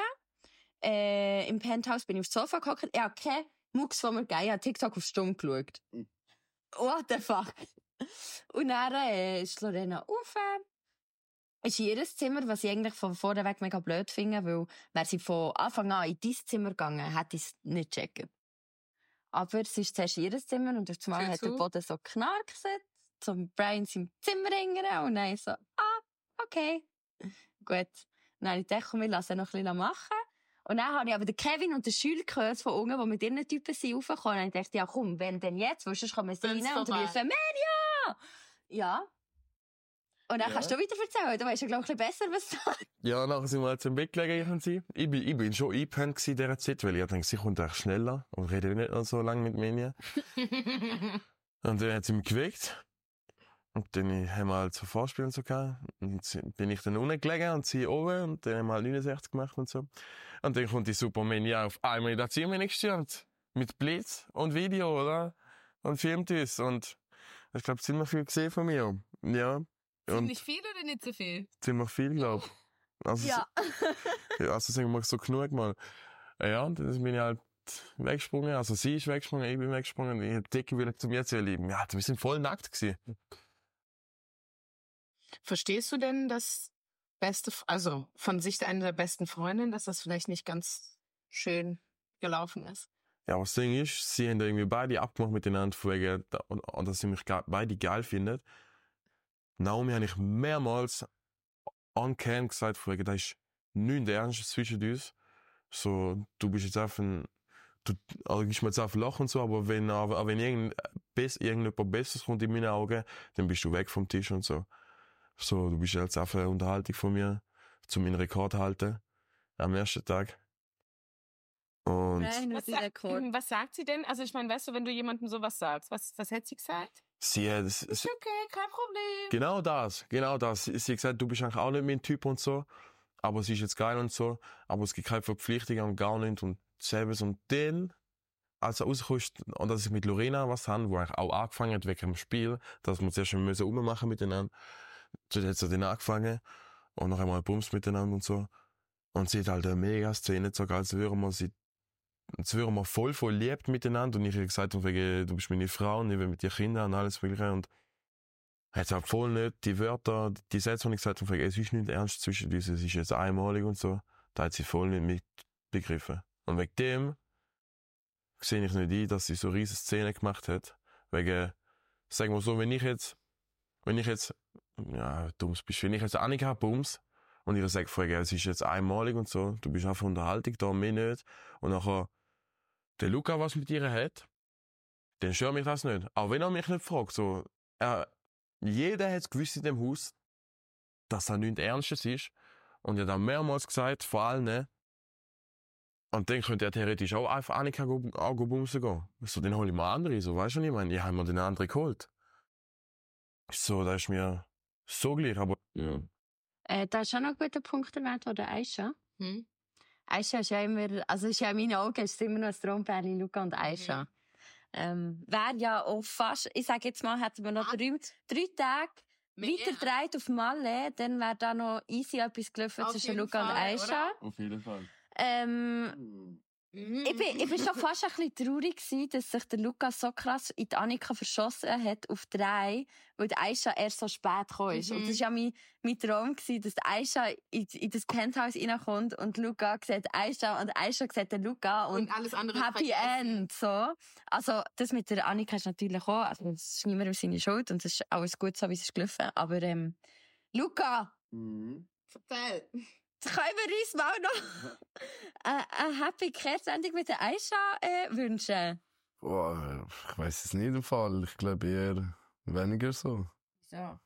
Im Penthouse bin ich aufs Sofa gehockt. Ich habe keine Mucks von mir gegeben. Ich habe TikTok auf Stumm geschaut. What the fuck? Und dann ist Lorena rauf. Ist in ihr Zimmer, was ich eigentlich von vorneweg mega blöd finde, weil wäre sie von Anfang an in dein Zimmer gegangen, hätte ich es nicht checken. Aber sie ist zuerst in ihr Zimmer und auf einmal hat der Boden so knarkt, zum Brian seinem Zimmer hingern und dann so, okay. Gut. Dann habe ich gedacht, komm, wir lassen noch ein bisschen machen. Und dann habe ich aber den Kevin und den Schüler gehört von unten, die mit ihren Typen sind raufgekommen. Und ich dachte, ja komm, wenn denn jetzt, weil sonst kommen sie rein und rufen, Menja! Ja. Und dann kannst du weiter erzählen, du weißt ja, glaube ich, ein bisschen besser, was da. Ja, nachher sind wir halt zum Bett gelegen, ich und sie. Ich bin schon eingepennt in dieser Zeit, weil ich dachte, sie kommt echt schneller und redet nicht noch so lange mit mir. Und dann hat sie mich geweckt. Und dann haben wir halt so Vorspielen und so gehabt. Und bin ich dann unten gelegen und sie oben und dann haben wir halt 69 gemacht und so. Und dann kommt die Superman ja auf einmal in das Zimmer gestürmt. Mit Blitz und Video, oder? Und filmt es. Und ich glaube, ziemlich viel gesehen von mir. Ja. Ziemlich viel oder nicht so viel? Ziemlich viel, glaube ich. Also, Ja. also sagen wir so genug mal. Ja, und dann bin ich halt weggesprungen. Also sie ist weggesprungen, ich bin weggesprungen. Ich hab die Decke wieder zu mir zu erleben. Ja, wir sind voll nackt gewesen. Verstehst du denn das also von Sicht einer der besten Freundinnen, dass das vielleicht nicht ganz schön gelaufen ist? Ja, aber das Ding ist, sie haben da irgendwie beide abgemacht miteinander, und dass sie mich beide geil findet. Naomi habe ich mehrmals on-cam gesagt, da ist nichts Ernstes zwischen uns. So, du bist jetzt einfach also gibst mir jetzt einfach Lachen und so, aber wenn irgendjemand Besseres kommt in meinen Augen, dann bist du weg vom Tisch und so. So, du bist jetzt einfach eine Unterhaltung von mir, zu meinen Rekord halten, am ersten Tag. Und Was sagt sie denn? Also ich meine, weißt du, wenn du jemandem sowas sagst, was hätte sie gesagt? sie hat, Ist okay, kein Problem. Genau das. Sie hat gesagt, du bist eigentlich auch nicht mein Typ und so, aber sie ist jetzt geil und so, aber es gibt keine Verpflichtung und gar nicht und selbst und dann, als er rausgekommen ist, und dass ich mit Lorena was habe, wo ich auch angefangen hat wegen dem Spiel, dass wir zuerst müssen rummachen miteinander. Dann hat sie dann angefangen und noch einmal Bums miteinander und so. Und sie hat halt eine mega Szene gezogen, als würden wir voll liebt miteinander. Und ich habe gesagt, du bist meine Frau und ich will mit dir Kinder und alles Mögliche. Und hat halt voll nicht die Wörter, die Sätze, die ich gesagt habe, es ist nicht ernst zwischen uns, es ist jetzt einmalig und so. Da hat sie voll nicht mitbegriffen. Und wegen dem sehe ich nicht ein, dass sie so riesige Szene gemacht hat. Wegen, sagen wir so, wenn ich jetzt, ja, dummes Beispiel, wenn ich jetzt Annika Bums und ihr sagt, es ist jetzt einmalig und so, du bist einfach Unterhaltung da, mehr nicht. Und nachher der Luca was mit ihr hat, dann stört mich das nicht. Auch wenn er mich nicht fragt, so, jeder hat gewusst in dem Haus, dass das nichts Ernstes ist. Und er hat dann mehrmals gesagt, vor allem, und dann könnte er theoretisch auch einfach Annika bumsen gehen. So, dann hole ich mir andere, so, weißt du, was ich meine? Ich habe mir den anderen geholt. So, da ist mir so gleich, aber, ja. Da ist schon noch ein guter Punkt erwähnt worden, Aisha. Aisha ist ja immer, also ist ja in meinen Augen ist es immer noch ein Traumpärchen, Luca und Aisha. Wäre ja auch fast, ich sage jetzt mal, hätten wir noch 3 Tage weitergedreht auf Malle, dann wäre da noch easy etwas gelaufen zwischen Luca und Aisha. Auf jeden Fall. Ich bin schon fast ein bisschen traurig gewesen, dass sich der Luca so krass in die Annika verschossen hat auf 3, weil die Aisha erst so spät gekommen ist. Und das war ja mein Traum gewesen, dass die Aisha in das Penthouse reinkommt und Luca sieht Aisha und Aisha sieht den Luca und alles andere Happy End, so. Also, das mit der Annika ist natürlich auch, also, das ist niemandem seine Schuld und es ist alles gut so, wie es ist gelaufen. Aber, Luca! Erzähl. Können wir uns mal noch eine Happy Care-Sendung mit der Aisha wünschen? Boah, ich weiss es nicht im Fall. Ich glaube eher weniger so. So.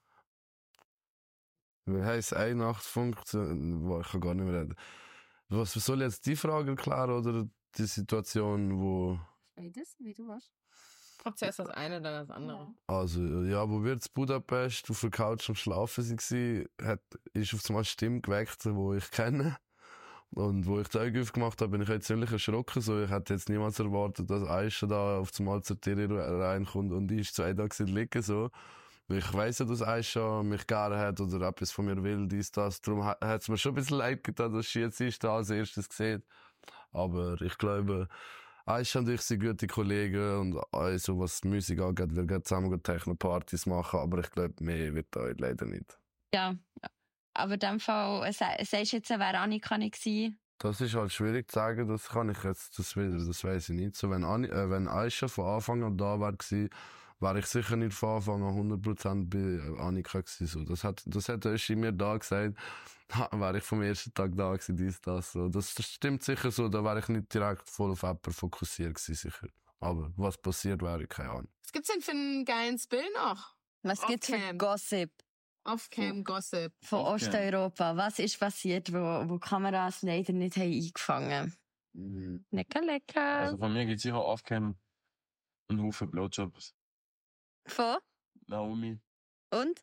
Wir haben eine Nachtfunk, ich kann gar nicht mehr reden. Was soll ich jetzt die Frage erklären oder die Situation, wo... Beides, wie du warst. Kommt zuerst das eine, dann das andere. Also, ja, wo wir in Budapest auf der Couch am Schlafen waren, ist auf einmal eine Stimme geweckt, die ich kenne. Und wo ich die Augen aufgemacht habe, bin ich jetzt ziemlich erschrocken. So, ich hätte jetzt niemals erwartet, dass Aisha da auf einmal zur Tür reinkommt und die ist zu da liegen, so. Ich weiss ja, dass Aisha mich gerne hat oder etwas von mir will, dies, das. Darum hat es mir schon ein bisschen leid getan, dass sie jetzt ist, da als erstes gesehen. Aber ich glaube, Aisha und ich sind gute Kollegen und also, was die Musik angeht, wir gehen zusammen Techno-Partys machen, aber ich glaube, mehr wird da leider nicht. Ja, aber in dem Fall, sagst du jetzt, wer Annika nicht gewesen? Das ist halt schwierig zu sagen, das kann ich jetzt, das weiss ich nicht. So, wenn Aisha von Anfang an da wäre ich sicher nicht von Anfang an 100% bei Annika gewesen. So, das hat Öschi mir da gesagt, wäre ich vom ersten Tag da gewesen, dies, das, so. Das stimmt sicher so, da wäre ich nicht direkt voll auf jemanden fokussiert gewesen, sicher. Aber was passiert, wäre ich keine Ahnung. Was gibt's denn für einen geilen Spill noch? Was gibt's für Gossip Off-Cam-Gossip. von Osteuropa? Was ist passiert, wo Kameras leider nicht haben eingefangen? Lecker. Also von mir gibt's sicher Off-Cam einen Haufen Blowjobs. Von? Naomi. Und?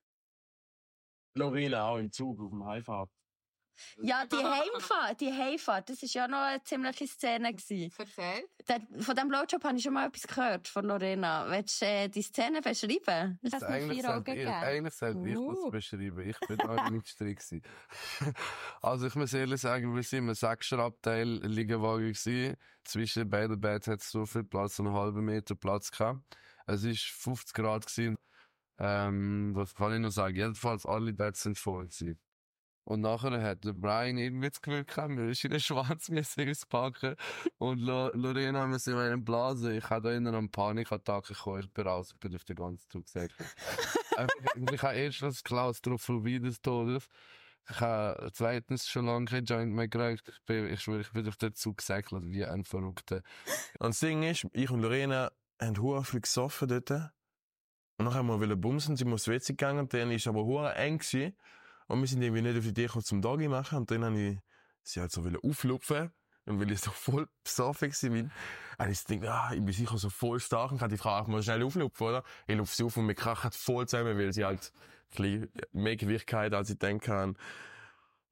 Lorena auch im Zug auf dem Heimfahrt. Ja, die Heimfahrt, das war ja noch eine ziemliche Szene gewesen. Erzähl. Von diesem Blowjob habe ich schon mal etwas gehört von Lorena. Willst du die Szene beschreiben? Das hat mir 4 Augen gegeben. Eigentlich sollte ich das beschreiben. Ich bin da nicht strikt gewesen. Also ich muss ehrlich sagen, wir sind im 6er-Abteil Liegewagen gewesen. Zwischen beiden Betten hat es so viel Platz, so einen halben Meter Platz gehabt. Es war 50 Grad gewesen. Was kann ich noch sagen? Jedenfalls alle Betten sind voll gewesen. Und nachher hat der Brian irgendwie das Gefühl gehabt, wir müssen in den Schwanz auspacken. Und Lorena müssen in einen blasen. Ich hatte da in einer Panikattacke gekommen. Ich bin raus, ich bin auf den ganzen Zug gesäckelt. Ich habe erst das Klaustrophobie des Todes. Ich habe zweitens schon lange kein Joint mehr geraucht. Ich schwöre, ich bin auf den Zug gesäckelt wie ein Verrückter. Und das Ding ist, ich und Lorena haben sehr viel gesoffen dort. Und dann haben wir bumsen, sind wir aufs WC gegangen. Und dann war es aber sehr eng gewesen. Und wir sind irgendwie nicht auf die Idee gekommen, zum Doggy machen. Und dann habe ich sie halt so auflupfen. Und weil ich so voll besoffen war, habe ich gedacht, ich bin sicher so voll stark und kann die Frau auch mal schnell auflupfen, oder? Ich lupfe sie auf und wir krachen voll zusammen, weil sie halt ein bisschen mehr Gewicht hat, als ich denken kann.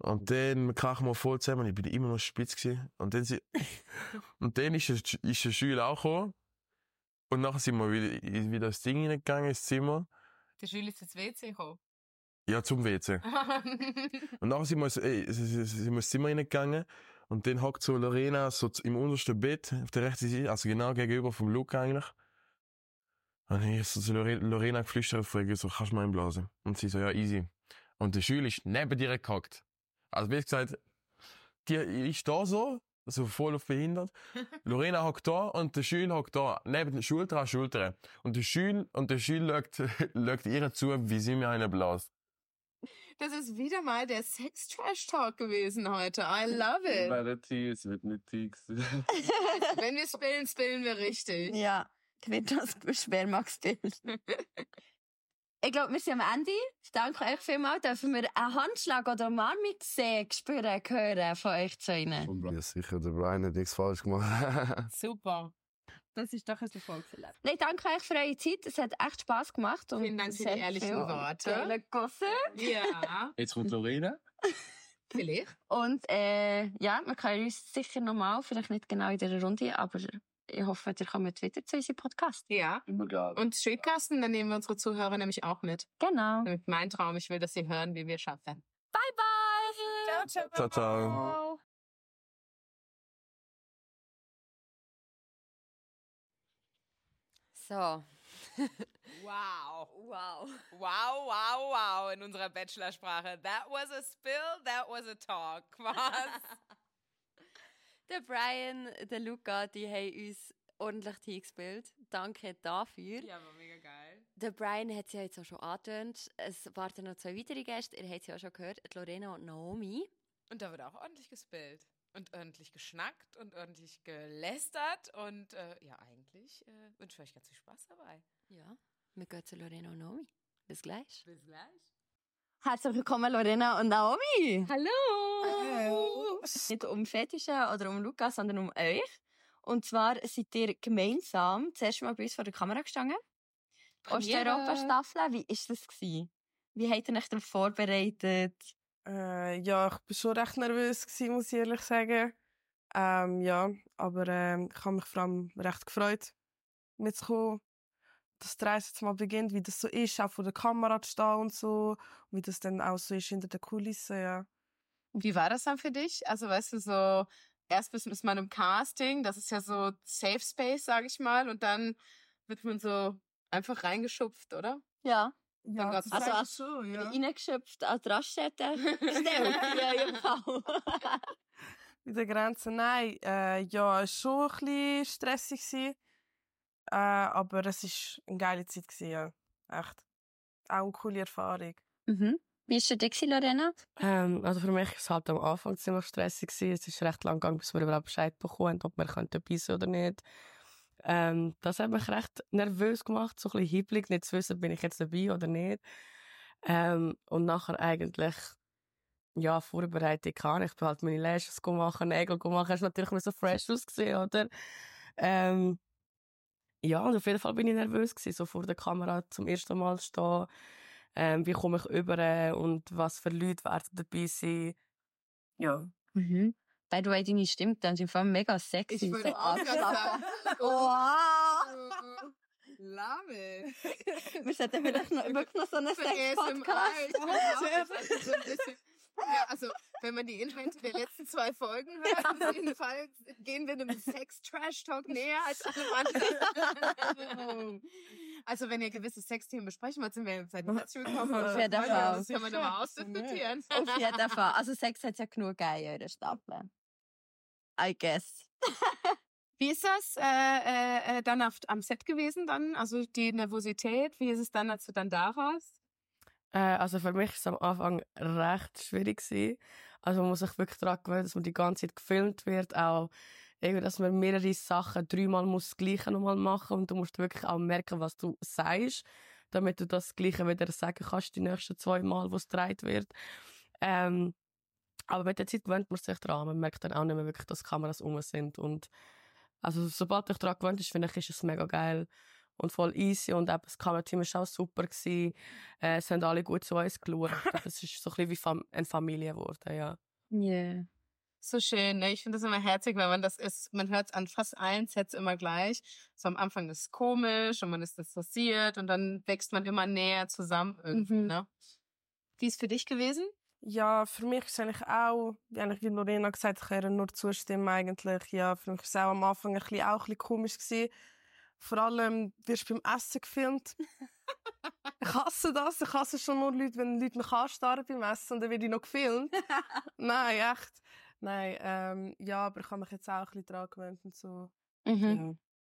Und dann krachen wir voll zusammen. Ich bin immer noch spitz gewesen. Und dann ist der Schüler auch gekommen. Und nachher sind wir wieder ins Ding reingegangen, ins Zimmer. Der Schüler ist ins WC gekommen. Ja, zum WC. Und nachher sind wir ins Zimmer reingegangen. Und dann hockt so Lorena so im untersten Bett, auf der rechten Seite, also genau gegenüber vom Luke eigentlich. Und ich so zu Lorena geflüstert und frage so, kannst du mal einblasen? Und sie so, ja, easy. Und der Schüler ist neben dir gehockt. Also wie gesagt, die ist da so voll auf behindert. Lorena hockt da und der Schüler hockt da, neben Schulter an Schulter. Und der Schüler schaut ihr zu, wie sie mir einen bläst. Das ist wieder mal der Sex-Trash-Talk gewesen heute. I love it. Bei der Tee, es wird nicht Tee. Wenn wir spillen wir richtig. Ja, wird das Sperma-Spill. Ich glaube, wir sind am Ende. Ich danke euch vielmals. Dürfen wir einen Handschlag oder Umarmung sehen, spüren, hören von euch zu ihnen? Ja, sicher, der Brian hat nichts falsch gemacht. Super. Das ist doch ein Erfolg. Nein, danke euch für eure Zeit. Es hat echt Spass gemacht. Und Vielen Dank für die sehr ehrlichen viel Worte. geile Gosse. Ja. Jetzt kommt Lorena. Vielleicht. Und ja, wir können uns sicher nochmal, vielleicht nicht genau in dieser Runde, aber ich hoffe, ihr kommt wieder zu unserem Podcast. Ja. Immer klar. Und Schwebkasten, dann nehmen wir unsere Zuhörer nämlich auch mit. Genau. Nämlich mein Traum, ich will, dass sie hören, wie wir schaffen. Bye, bye! Ciao, Ciao, ciao. ciao. So. Wow. Wow. Wow, wow, wow in unserer Bachelorsprache. That was a spill, that was a talk. Was? Der Brian, der Luca, die haben uns ordentlich Tee gespielt. Danke dafür. Ja, war mega geil. Der Brian hat es ja jetzt auch schon angetönt. Es warten noch 2 weitere Gäste. Ihr habt es ja auch schon gehört. Die Lorena und Naomi. Und da wird auch ordentlich gespillt. Und ordentlich geschnackt und ordentlich gelästert. Und ja, eigentlich wünsche ich euch ganz viel Spaß dabei. Ja, wir gehen zu Lorena und Naomi. Bis gleich. Bis gleich. Herzlich willkommen, Lorena und Naomi. Hallo. Nicht um Fetische oder um Lukas, sondern um euch. Und zwar seid ihr gemeinsam zuerst mal bei uns vor der Kamera gestanden. Osteuropa-Staffel, wie war das gewesen? Wie habt ihr euch darauf vorbereitet? Ja, ich war schon recht nervös gewesen, muss ich ehrlich sagen. Ja, aber ich habe mich vor allem recht gefreut, mitzukommen. Dass die Reise jetzt mal beginnt, wie das so ist, auch vor der Kamera zu stehen und so. Wie das dann auch so ist hinter den Kulissen, ja. Wie war das dann für dich? Also, weißt du, so erst ist man im Casting, das ist ja so Safe Space, sage ich mal, und dann wird man so einfach reingeschupft, oder? Ja. Dann geht's Also weiter. als reingeschöpft als Raststätte gestellt. Ja, im Fall. Bei der Grenze, nein. Ja, es war schon ein bisschen stressig gewesen. Aber es war eine geile Zeit gewesen, ja. Echt. Auch eine coole Erfahrung. Mhm. Wie war es für dich, Lorena? Also für mich war es halt am Anfang ziemlich stressig gewesen. Es ist recht lang gegangen, bis wir überhaupt Bescheid bekommen, ob wir dabei sein oder nicht. Das hat mich recht nervös gemacht, so ein bisschen hibbelig, nicht zu wissen, bin ich jetzt dabei oder nicht. Und nachher eigentlich, ja, Vorbereitung kann ich bin halt meine Lashes machen, Nägel machen, hast natürlich nicht so fresh ausgesehen, oder? Ja, und auf jeden Fall bin ich nervös gewesen, so vor der Kamera zum ersten Mal stehen. Wie komme ich über und was für Leute werden dabei sein. Ja. Mhm. By the way, deine Stimme dann sind voll mega sexy. Ich würde so auch gerade abgeschlafen. sagen. Wow! Love it. Wir sollten vielleicht noch, wirklich noch so einen Für ASMR. Sex-Podcast. Ich bin auch, das ist so ein bisschen, ja, also, wenn man die Inhalte der letzten 2 Folgen hört, auf jeden Fall gehen wir dem Sex-Trash-Talk näher als allem anderen. Also, wenn ihr gewisse Sexthemen besprechen wollt, sind wir seit herzlich willkommen. Auf jeden Fall. Das kann man doch mal ausdiskutieren. Auf jeden Fall. Also Sex hat es ja genug gegeben in eurer Staffel. I guess. Wie ist das dann am Set gewesen dann? Also die Nervosität, wie ist es dann, als du dann da warst? Also für mich war es am Anfang recht schwierig gewesen. Also man muss sich wirklich daran gewöhnen, dass man die ganze Zeit gefilmt wird, auch irgendwie, dass man mehrere Sachen 3-mal muss das Gleiche nochmal machen und du musst wirklich auch merken, was du sagst, damit du das Gleiche wieder sagen kannst die nächsten 2 Mal, wo es gedreht wird. Aber mit der Zeit gewöhnt man sich daran. Man merkt dann auch nicht mehr wirklich, dass Kameras rum sind. Und also sobald du dich daran gewöhnt bist, finde ich, ist es mega geil. und voll easy und eben das Kamerateam war auch super gewesen. Es haben alle gut zu uns geschaut. Es ist so ein bisschen wie eine Familie geworden, ja. Yeah. So schön, ne? Ich finde das immer herzig, weil man hört es an fast allen Sets immer gleich. So am Anfang ist es komisch und man ist interessiert und dann wächst man immer näher zusammen irgendwie, ne? Wie ist es für dich gewesen? Ja, für mich ist eigentlich auch, wie Lorena gesagt hat, ich kann ihr nur zustimmen eigentlich. Ja, für mich war es auch am Anfang auch ein bisschen komisch gewesen. Vor allem wirst du beim Essen gefilmt. Ich hasse das. Ich hasse schon nur Leute, wenn Leute mich anstarren beim Essen und dann werde ich noch gefilmt. Nein, echt. Nein, ja, aber ich habe mich jetzt auch ein bisschen dran gewöhnt und so. Ja.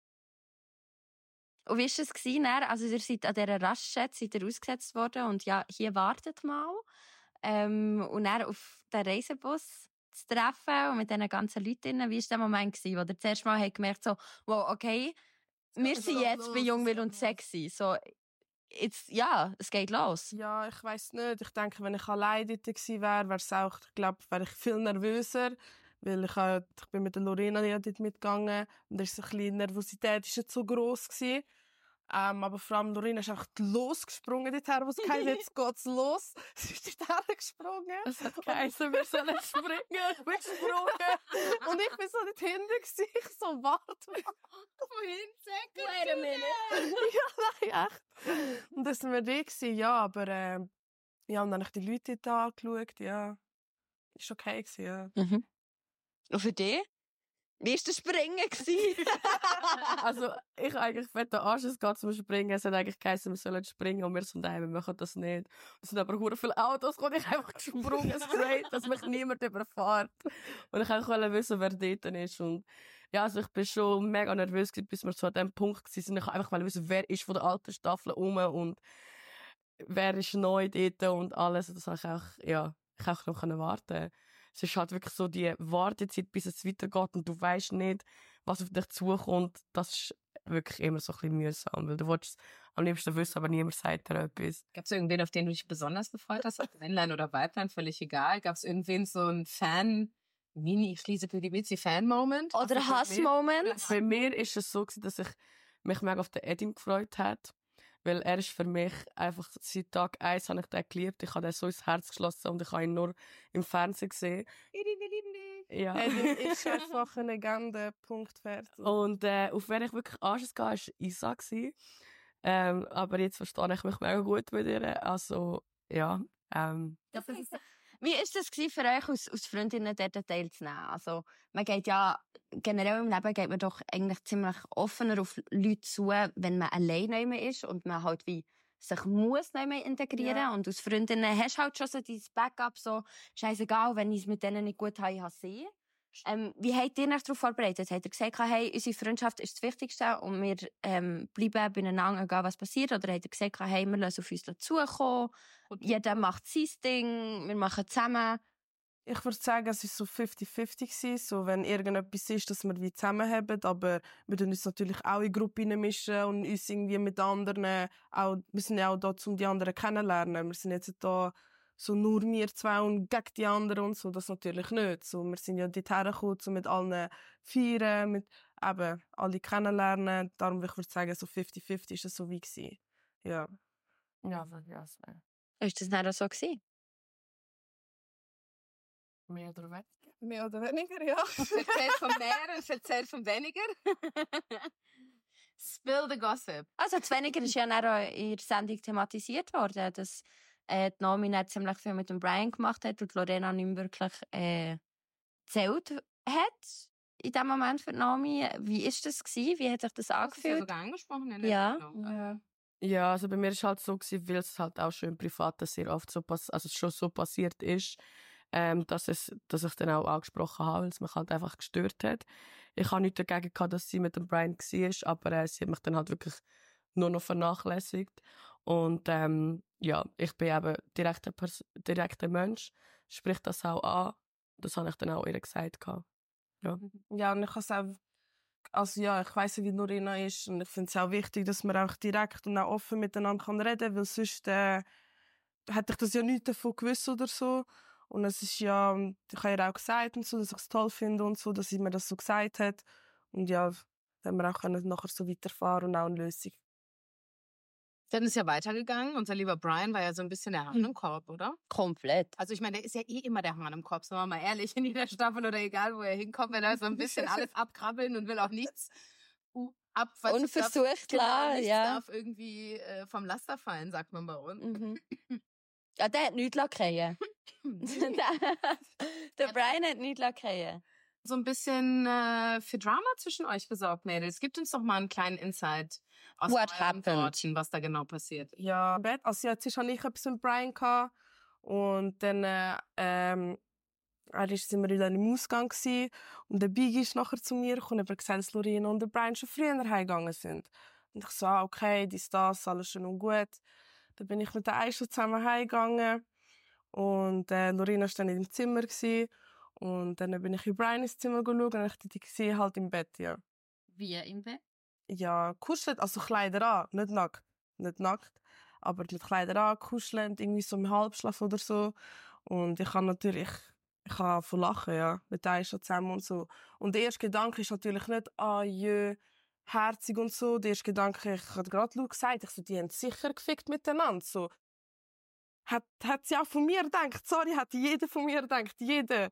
Und wie war es gewesen? Also ihr seid an dieser Raststätte seid ihr ausgesetzt worden und ja, hier wartet mal. Und dann auf den Reisebus zu treffen und mit diesen ganzen Leuten. Wie war der Moment gewesen, wo ihr das erste Mal habt gemerkt so, wow, okay, wir sind jetzt bei Jungwild und Sexy. So, jetzt, ja, es geht los. Ja, ich weiss nicht. Ich denke, wenn ich allein dort gewesen wäre, wäre ich viel nervöser. Weil ich bin mit der Lorena ja dort mitgegangen und da ist so ein bisschen Nervosität ist nicht so gross gewesen. Aber vor allem Lorena ist einfach losgesprungen dorthin, wo es geheißen hat, jetzt geht's los. Sie ist dorthin gesprungen. Es hat geheißen, wir sollen springen. Ich bin gesprungen. Und ich bin so dort hinten gewesen. Ich so, warte mal. Wait a minute. Ja, nein, echt. Und dann sind wir da gewesen, ja, aber ja, und dann habe ich die Leute dort angeschaut, ja. Ist okay gewesen, ja. Und für dich? Wie war das Springen gewesen? Also, ich eigentlich, wenn der Anschluss geht zum Springen, es hat eigentlich geheißen, wir sollen springen und wir sind daheim, wir machen das nicht. Es sind aber verdammt viele Autos und ich einfach gesprungen, straight, dass mich niemand überfährt. Und ich wollte wissen, wer dort ist. Und ja, also ich bin schon mega nervös gewesen, bis wir zu dem Punkt waren. Ich einfach wissen, wer ist von der alten Staffel rum und wer ist neu dort und alles. Das habe ich auch, ja, ich auch noch warten. Es ist halt wirklich so die Wartezeit, bis es weitergeht und du weißt nicht, was auf dich zukommt. Das ist wirklich immer so ein bisschen mühsam, weil du willst es am liebsten wissen, aber niemand sagt dir etwas. Gab es irgendwen, auf den du dich besonders gefreut hast? Männlein oder Weiblein, völlig egal. Gab es irgendwen so einen ich schließe für die Witze, Fan-Moment? Oder Hass-Moment? Bei mir ist es so gewesen, dass ich mich mega auf den Edim gefreut habe. Weil er ist für mich einfach, seit Tag 1 habe ich den geliebt. Ich habe den so ins Herz geschlossen und ich habe ihn nur im Fernsehen gesehen. Wir lieben dich. Ja. Edim ist einfach eine Legende, Punkt, fertig. Und auf wen ich wirklich Anschluss gehe, war Isa. Aber jetzt verstehe ich mich mega gut mit ihr. Also, ja. Wie war das für euch als Freundinnen dort teilzunehmen? Also, man geht ja, generell im Leben geht man doch eigentlich ziemlich offener auf Leute zu, wenn man allein ist und man halt wie sich muss nicht mehr integrieren. Ja. Und als Freundinnen hast du halt schon so dein Backup, so, scheißegal, wenn ich es mit denen nicht gut habe, ich habe sie. Wie habt ihr euch darauf vorbereitet? Habt ihr gesagt, hey, unsere Freundschaft ist das Wichtigste und wir bleiben beieinander, egal was passiert? Oder habt ihr gesagt, hey, wir lassen auf uns dazukommen, jeder macht sein Ding, wir machen zusammen? Ich würde sagen, es war so 50-50 gewesen, so wenn irgendetwas ist, dass wir wie zusammenhaben, aber wir tun uns natürlich auch in Gruppen mischen und uns irgendwie mit anderen auch, wir sind ja auch da, um die anderen kennenzulernen. Wir sind jetzt da so nur wir zwei und gegen die anderen und so, das natürlich nicht. So, wir sind ja dort hergekommen, so mit allen feiern, mit eben alle kennenlernen. Darum ich würde sagen, so 50-50 ist es so wie gewesen. Ja. Ja, ja, es wäre. Ist das nicht auch so gewesen? Mehr oder weniger? Mehr oder weniger, ja. Erzähl von mehr und erzähl von weniger. Spill the gossip. Also, das Weniger ist ja auch in der Sendung thematisiert worden, dass die Naomi nicht ziemlich viel mit dem Brian gemacht hat und Lorena nicht mehr wirklich gezählt hat in dem Moment für Naomi. Wie war das gewesen? Wie hat sich das angefühlt? Das ist ja sogar angesprochen. Ja. Ja, also bei mir war es halt so gewesen, weil es halt auch schon im Privaten sehr oft so schon so passiert ist, dass ich dann auch angesprochen habe, weil es mich halt einfach gestört hat. Ich habe nichts dagegen gehabt, dass sie mit dem Brian war, aber sie hat mich dann halt wirklich nur noch vernachlässigt. Und ja, ich bin eben direkter Mensch, spricht das auch an. Das habe ich dann auch ihr gesagt. Ja, ja, und ich habe es auch, also ja, ich weiss, wie Lorena ist und ich finde es auch wichtig, dass man auch direkt und auch offen miteinander reden kann, weil sonst hätte ich das ja nicht davon gewusst oder so. Und es ist ja, ich habe ihr auch gesagt und so, dass ich es toll finde und so, dass sie mir das so gesagt hat. Und ja, dann haben wir auch nachher so weiterfahren und auch eine Lösung Dann ist ja weitergegangen. Unser lieber Brian war ja so ein bisschen der Hahn im Korb, oder? Komplett. Also ich meine, der ist ja immer der Hahn im Korb, sagen wir mal ehrlich, in jeder Staffel oder egal, wo er hinkommt, wenn er so ein bisschen alles abkrabbeln und will auch nichts Unversucht, klar, nichts ja. darf irgendwie vom Laster fallen, sagt man bei uns. Mhm. Ja, der hat nichts lassen. Der Brian hat nichts lassen. So ein bisschen für Drama zwischen euch gesorgt, Mädels. Gibt uns doch mal einen kleinen Insight aus What eurem happened? Dortchen, was da genau passiert. Ja, also ja, zuerst hatte ich etwas mit Brian gehabt. Und dann sind wir dann im Ausgang gewesen. Und der Biggie ist nachher zu mir gekommen und hat gesagt, dass Lorena und der Brian schon früher heimgegangen sind. Und ich so, okay, das, alles schön und gut. Dann bin ich mit der Aisha zusammen heimgegangen. Und Lorena war dann in dem Zimmer gewesen. Und dann bin ich in Brian ins Zimmer geschaut und ich die gesehen halt im Bett, ja. Wie im Bett? Ja, kuschelnd, also Kleider an, nicht nackt, aber mit Kleider an, kuschelnd, irgendwie so im Halbschlaf oder so. Und ich habe von lachen, ja, mit der schon zusammen und so. Und der erste Gedanke ist natürlich nicht, jö, herzig und so. Der erste Gedanke, ich habe gerade laut gesagt, die haben sicher gefickt miteinander, so. Hat sie auch von mir gedacht, sorry, hat jeder von mir gedacht, jeder.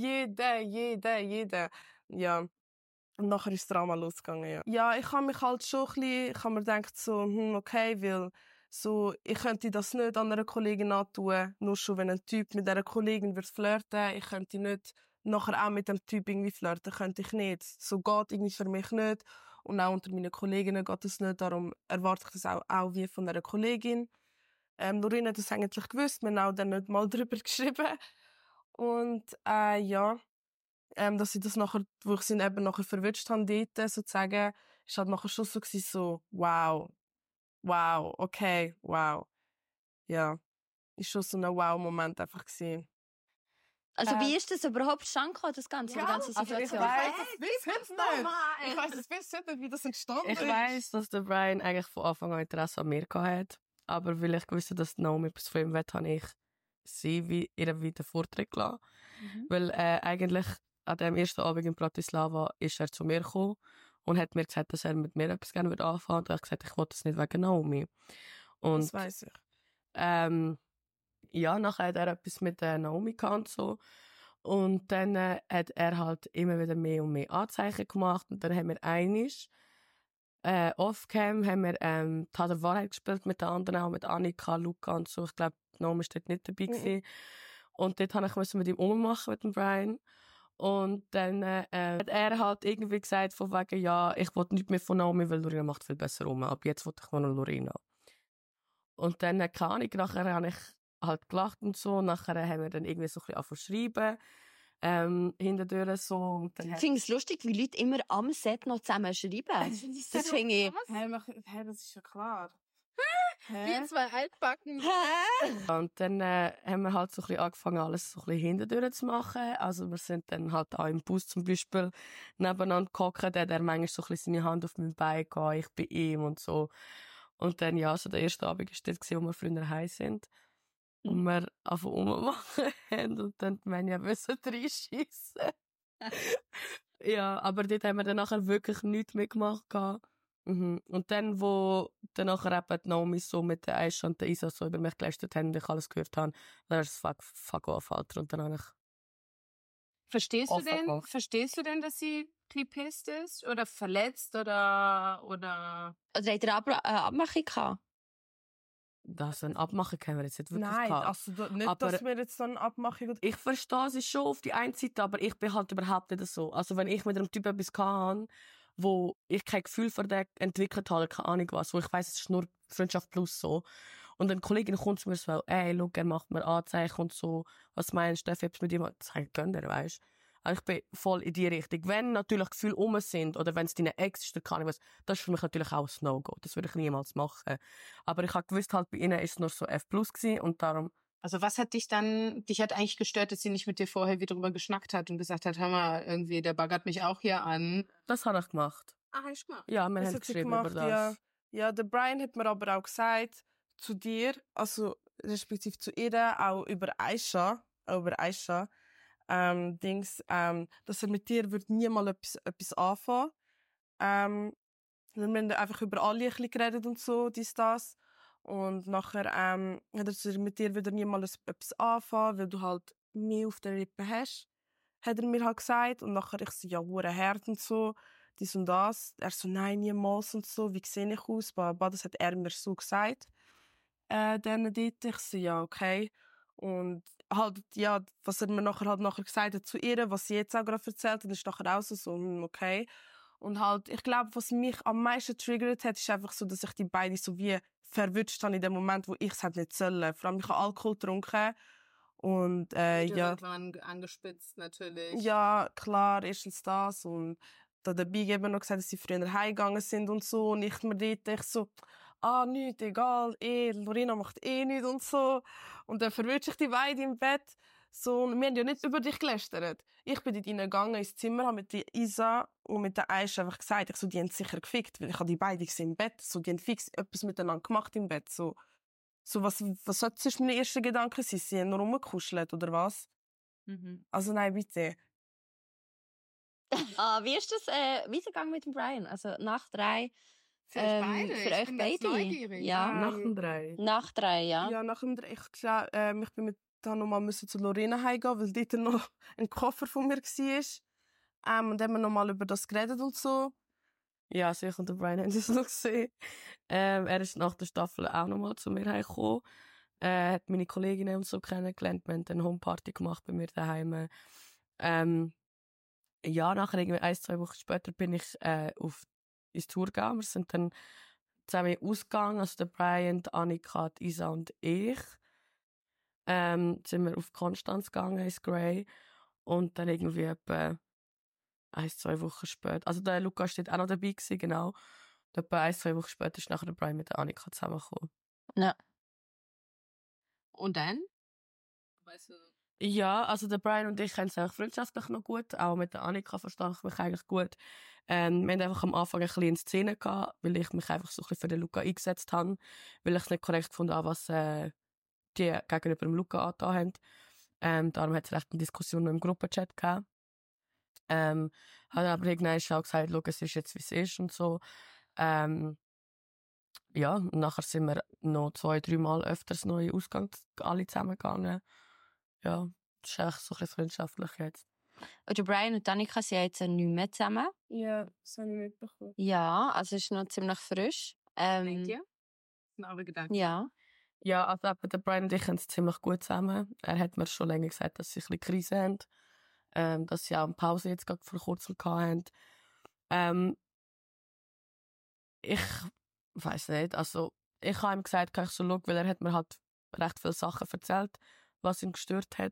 Ja. Und nachher ist das Drama losgegangen, ja. Ja, ich habe mich halt schon ein bisschen, ich habe mir gedacht so, okay, weil so, ich könnte das nicht an einer Kollegin antun, nur schon wenn ein Typ mit einer Kollegin wird flirten, ich könnte nicht nachher auch mit dem Typ irgendwie flirten, könnte ich nicht. So geht irgendwie für mich nicht. Und auch unter meinen Kolleginnen geht das nicht, darum erwarte ich das auch wie von einer Kollegin. Lorena hat das eigentlich gewusst, wir haben auch dann nicht mal drüber geschrieben. Und ja, dass sie das nachher, wo ich sie eben nachher verwünscht habe, dort sozusagen, ist halt nachher schon so gewesen, so, wow, okay, wow. Ja, ist schon so ein Wow-Moment einfach gewesen. Also wie ist das überhaupt zustande gekommen, das ganze, die ganze Situation? Ich weiss es bis heute nicht, wie das entstanden ist. Ich weiss, dass der Brian eigentlich von Anfang an Interesse an mir hatte. Aber weil ich wusste, dass Naomi etwas von ihm will, habe ich sie ihr wieder Vortritt gelassen. Weil eigentlich an dem ersten Abend in Bratislava ist er zu mir gekommen und hat mir gesagt, dass er mit mir etwas gerne anfangen würde. Und ich habe gesagt, ich wollte das nicht wegen Naomi. Und, das weiss ich. Ja, nachher hat er etwas mit Naomi gehabt und so. Und dann hat er halt immer wieder mehr und mehr Anzeichen gemacht. Und dann haben wir einiges off-cam haben wir Tat der Wahrheit gespielt mit den anderen, auch mit Annika, Luca und so. Ich glaube, Naomi war dort nicht dabei gewesen. Und dort musste ich mit ihm rummachen, mit dem Brian. Und dann hat er halt irgendwie gesagt, von wegen, ja, ich will nicht mehr von Naomi, weil Lorena macht viel besser rum. Ab jetzt will ich nur noch Lorena. Und dann, keine Ahnung, nachher habe ich halt gelacht und so. Nachher haben wir dann irgendwie so ein bisschen angefangen schreiben. Hinterdurch so. Und dann Ich finde es lustig, wie Leute immer am Set noch zusammen schreiben. Das finde ich... Hä, das ist ja klar. Wir zwei Altbacken. Und dann haben wir halt so ein bisschen angefangen, alles so ein bisschen hinterdurch zu machen. Also wir sind dann halt auch im Bus zum Beispiel nebeneinander gehockt. Der manchmal so ein bisschen seine Hand auf mein Bein gehabt, ich bei ihm und so. Und dann, ja, so der erste Abend war dort, wo wir früher heim sind. Und wir einfach rummachen haben und dann die Männer müssen reinschiessen. Ja, aber dort haben wir dann nachher wirklich nichts mehr gemacht. Und dann, wo dann nachher eben die Naomi so mit der Aisha und der Isa so über mich gelästert haben und ich alles gehört habe, dann ist es fuck off, Alter. Und dann habe ich... Verstehst du denn, dass sie pisst ist? Oder verletzt? Oder... Oder habt ihr eine Abmachung gehabt? Das eine Abmachung haben wir jetzt nicht wirklich Nein, gehabt. also nicht, aber dass wir jetzt so eine Abmachung... Ich verstehe es schon auf die einen Seite, aber ich bin halt überhaupt nicht so. Also wenn ich mit einem Typ etwas hatte, wo ich kein Gefühl für den entwickelt habe, keine Ahnung was, wo ich weiss, es ist nur Freundschaft plus so. Und eine Kollegin kommt zu mir so, ey, schau, er macht mir Anzeichen und so, was meinst du, darf ich mit ihm... Das sage ich, gönn dir, weisst. Also ich bin voll in die Richtung. Wenn natürlich Gefühle sind, oder wenn es deine Ex ist, kann ich was, das ist für mich natürlich auch ein No-Go. Das würde ich niemals machen. Aber ich habe gewusst, halt bei ihnen ist es nur so F+ gewesen und darum... Also was hat dich hat eigentlich gestört, dass sie nicht mit dir vorher wieder drüber geschnackt hat und gesagt hat, hör mal, irgendwie, der baggert mich auch hier an. Das habe ich gemacht. Hast du gemacht? Ja, wir Das haben hat sie geschrieben gemacht, über das. Ja, der Brian hat mir aber auch gesagt, zu dir, also respektive zu ihr, auch über Aisha, dass er mit dir nie mal etwas anfangen. Wir haben einfach über alle ein bisschen geredet und so, das. Und nachher hat er so, mit dir wieder niemals etwas anfangen, weil du halt mehr auf der Rippe hast, hat er mir halt gesagt. Und nachher ich so, ja, hure hart und so, dies und das. Er so, nein, niemals und so, wie sehe ich aus? Aber das hat er mir so gesagt. Dann dort, ich so, ja, okay. Und halt, ja, was er mir nachher gesagt hat zu ihr, was sie jetzt auch gerade erzählt hat, ist nachher auch so, okay. Und halt, ich glaube, was mich am meisten triggert hat, ist einfach so, dass ich die beiden so wie verwünscht habe in dem Moment, wo ich es halt nicht sollen. Vor allem, ich habe Alkohol getrunken. Und, ja. Irgendwann angespitzt, natürlich. Ja, klar, erstens das. Und da der Big eben noch gesagt, dass sie früher heimgegangen sind und so. Und ich mir dort so, nichts, egal, Lorena macht nichts und so. Und dann verwünsche ich die beiden im Bett. So, und wir haben ja nicht über dich gelästert. Ich bin dort reingegangen ins Zimmer, habe mit der Isa und mit der Aisha einfach gesagt, die haben sicher gefickt, weil ich habe die beiden gesehen im Bett. So, die haben fix etwas miteinander gemacht im Bett. So was sollte sonst mein erster Gedanke sein? Sie haben nur rumgekuschelt, oder was? Mhm. Also nein, bitte. Wie ist das weitergegangen mit dem Brian? Also nach 3... Für euch beide? Für Ich euch bin ganz beide? neugierig. Ja. Nach dem 3. Nach 3, ja. Ja, nach dem Dreh. Ich bin dann nochmal zu Lorena heimgehen, weil dort noch ein Koffer von mir war. Und dann haben wir nochmal über das geredet und so. Ja, also ich und der Brian haben das noch gesehen. Er ist nach der Staffel auch nochmal zu mir heimgekommen. Hat meine Kolleginnen und so kennengelernt. Wir haben eine Homeparty gemacht bei mir daheim. Ja, nachher irgendwie 1-2 Wochen später bin ich ins Tour gegangen. Wir sind dann zusammen ausgegangen, also der Brian, die Annika, die Isa und ich. Sind wir auf Konstanz gegangen, ins Grey. Und dann irgendwie etwa 1-2 Wochen später, also der Lukas steht auch noch dabei gewesen, genau. Und etwa 1-2 Wochen später ist nachher der Brian mit der Annika zusammengekommen. Ja. Und dann? Weißt du? Ja, also der Brian und ich kennen uns auch freundschaftlich noch gut. Auch mit der Annika verstehe ich mich eigentlich gut. Wir haben einfach am Anfang ein bisschen in Szene gehabt, weil ich mich einfach so ein bisschen für den Luca eingesetzt habe, weil ich es nicht korrekt gefunden habe, was die gegenüber dem Luca angetan haben. Darum hat es recht eine Diskussion noch im Gruppenchat gegeben. Hat aber irgendwann auch gesagt, schau, es ist jetzt, wie es ist und so. Ja, und nachher sind wir noch 2-3 Mal öfters noch in Ausgang alle zusammengegangen. Ja, das ist echt so ein bisschen freundschaftlich jetzt. Und der Brian und Annika sind ja jetzt nicht mehr zusammen. Ja, das habe ich mitbekommen. Ja, also ist noch ziemlich frisch. Denkt ihr? Das sind eure Gedanken. Ja. Ja, also eben der Brian und ich haben es ziemlich gut zusammen. Er hat mir schon länger gesagt, dass sie ein bisschen Krise haben. Dass sie auch eine Pause jetzt gerade vor kurzem hatten. Ich weiss nicht, also ich habe ihm gesagt, kann ich so schauen, weil er hat mir halt recht viele Sachen erzählt, was ihn gestört hat.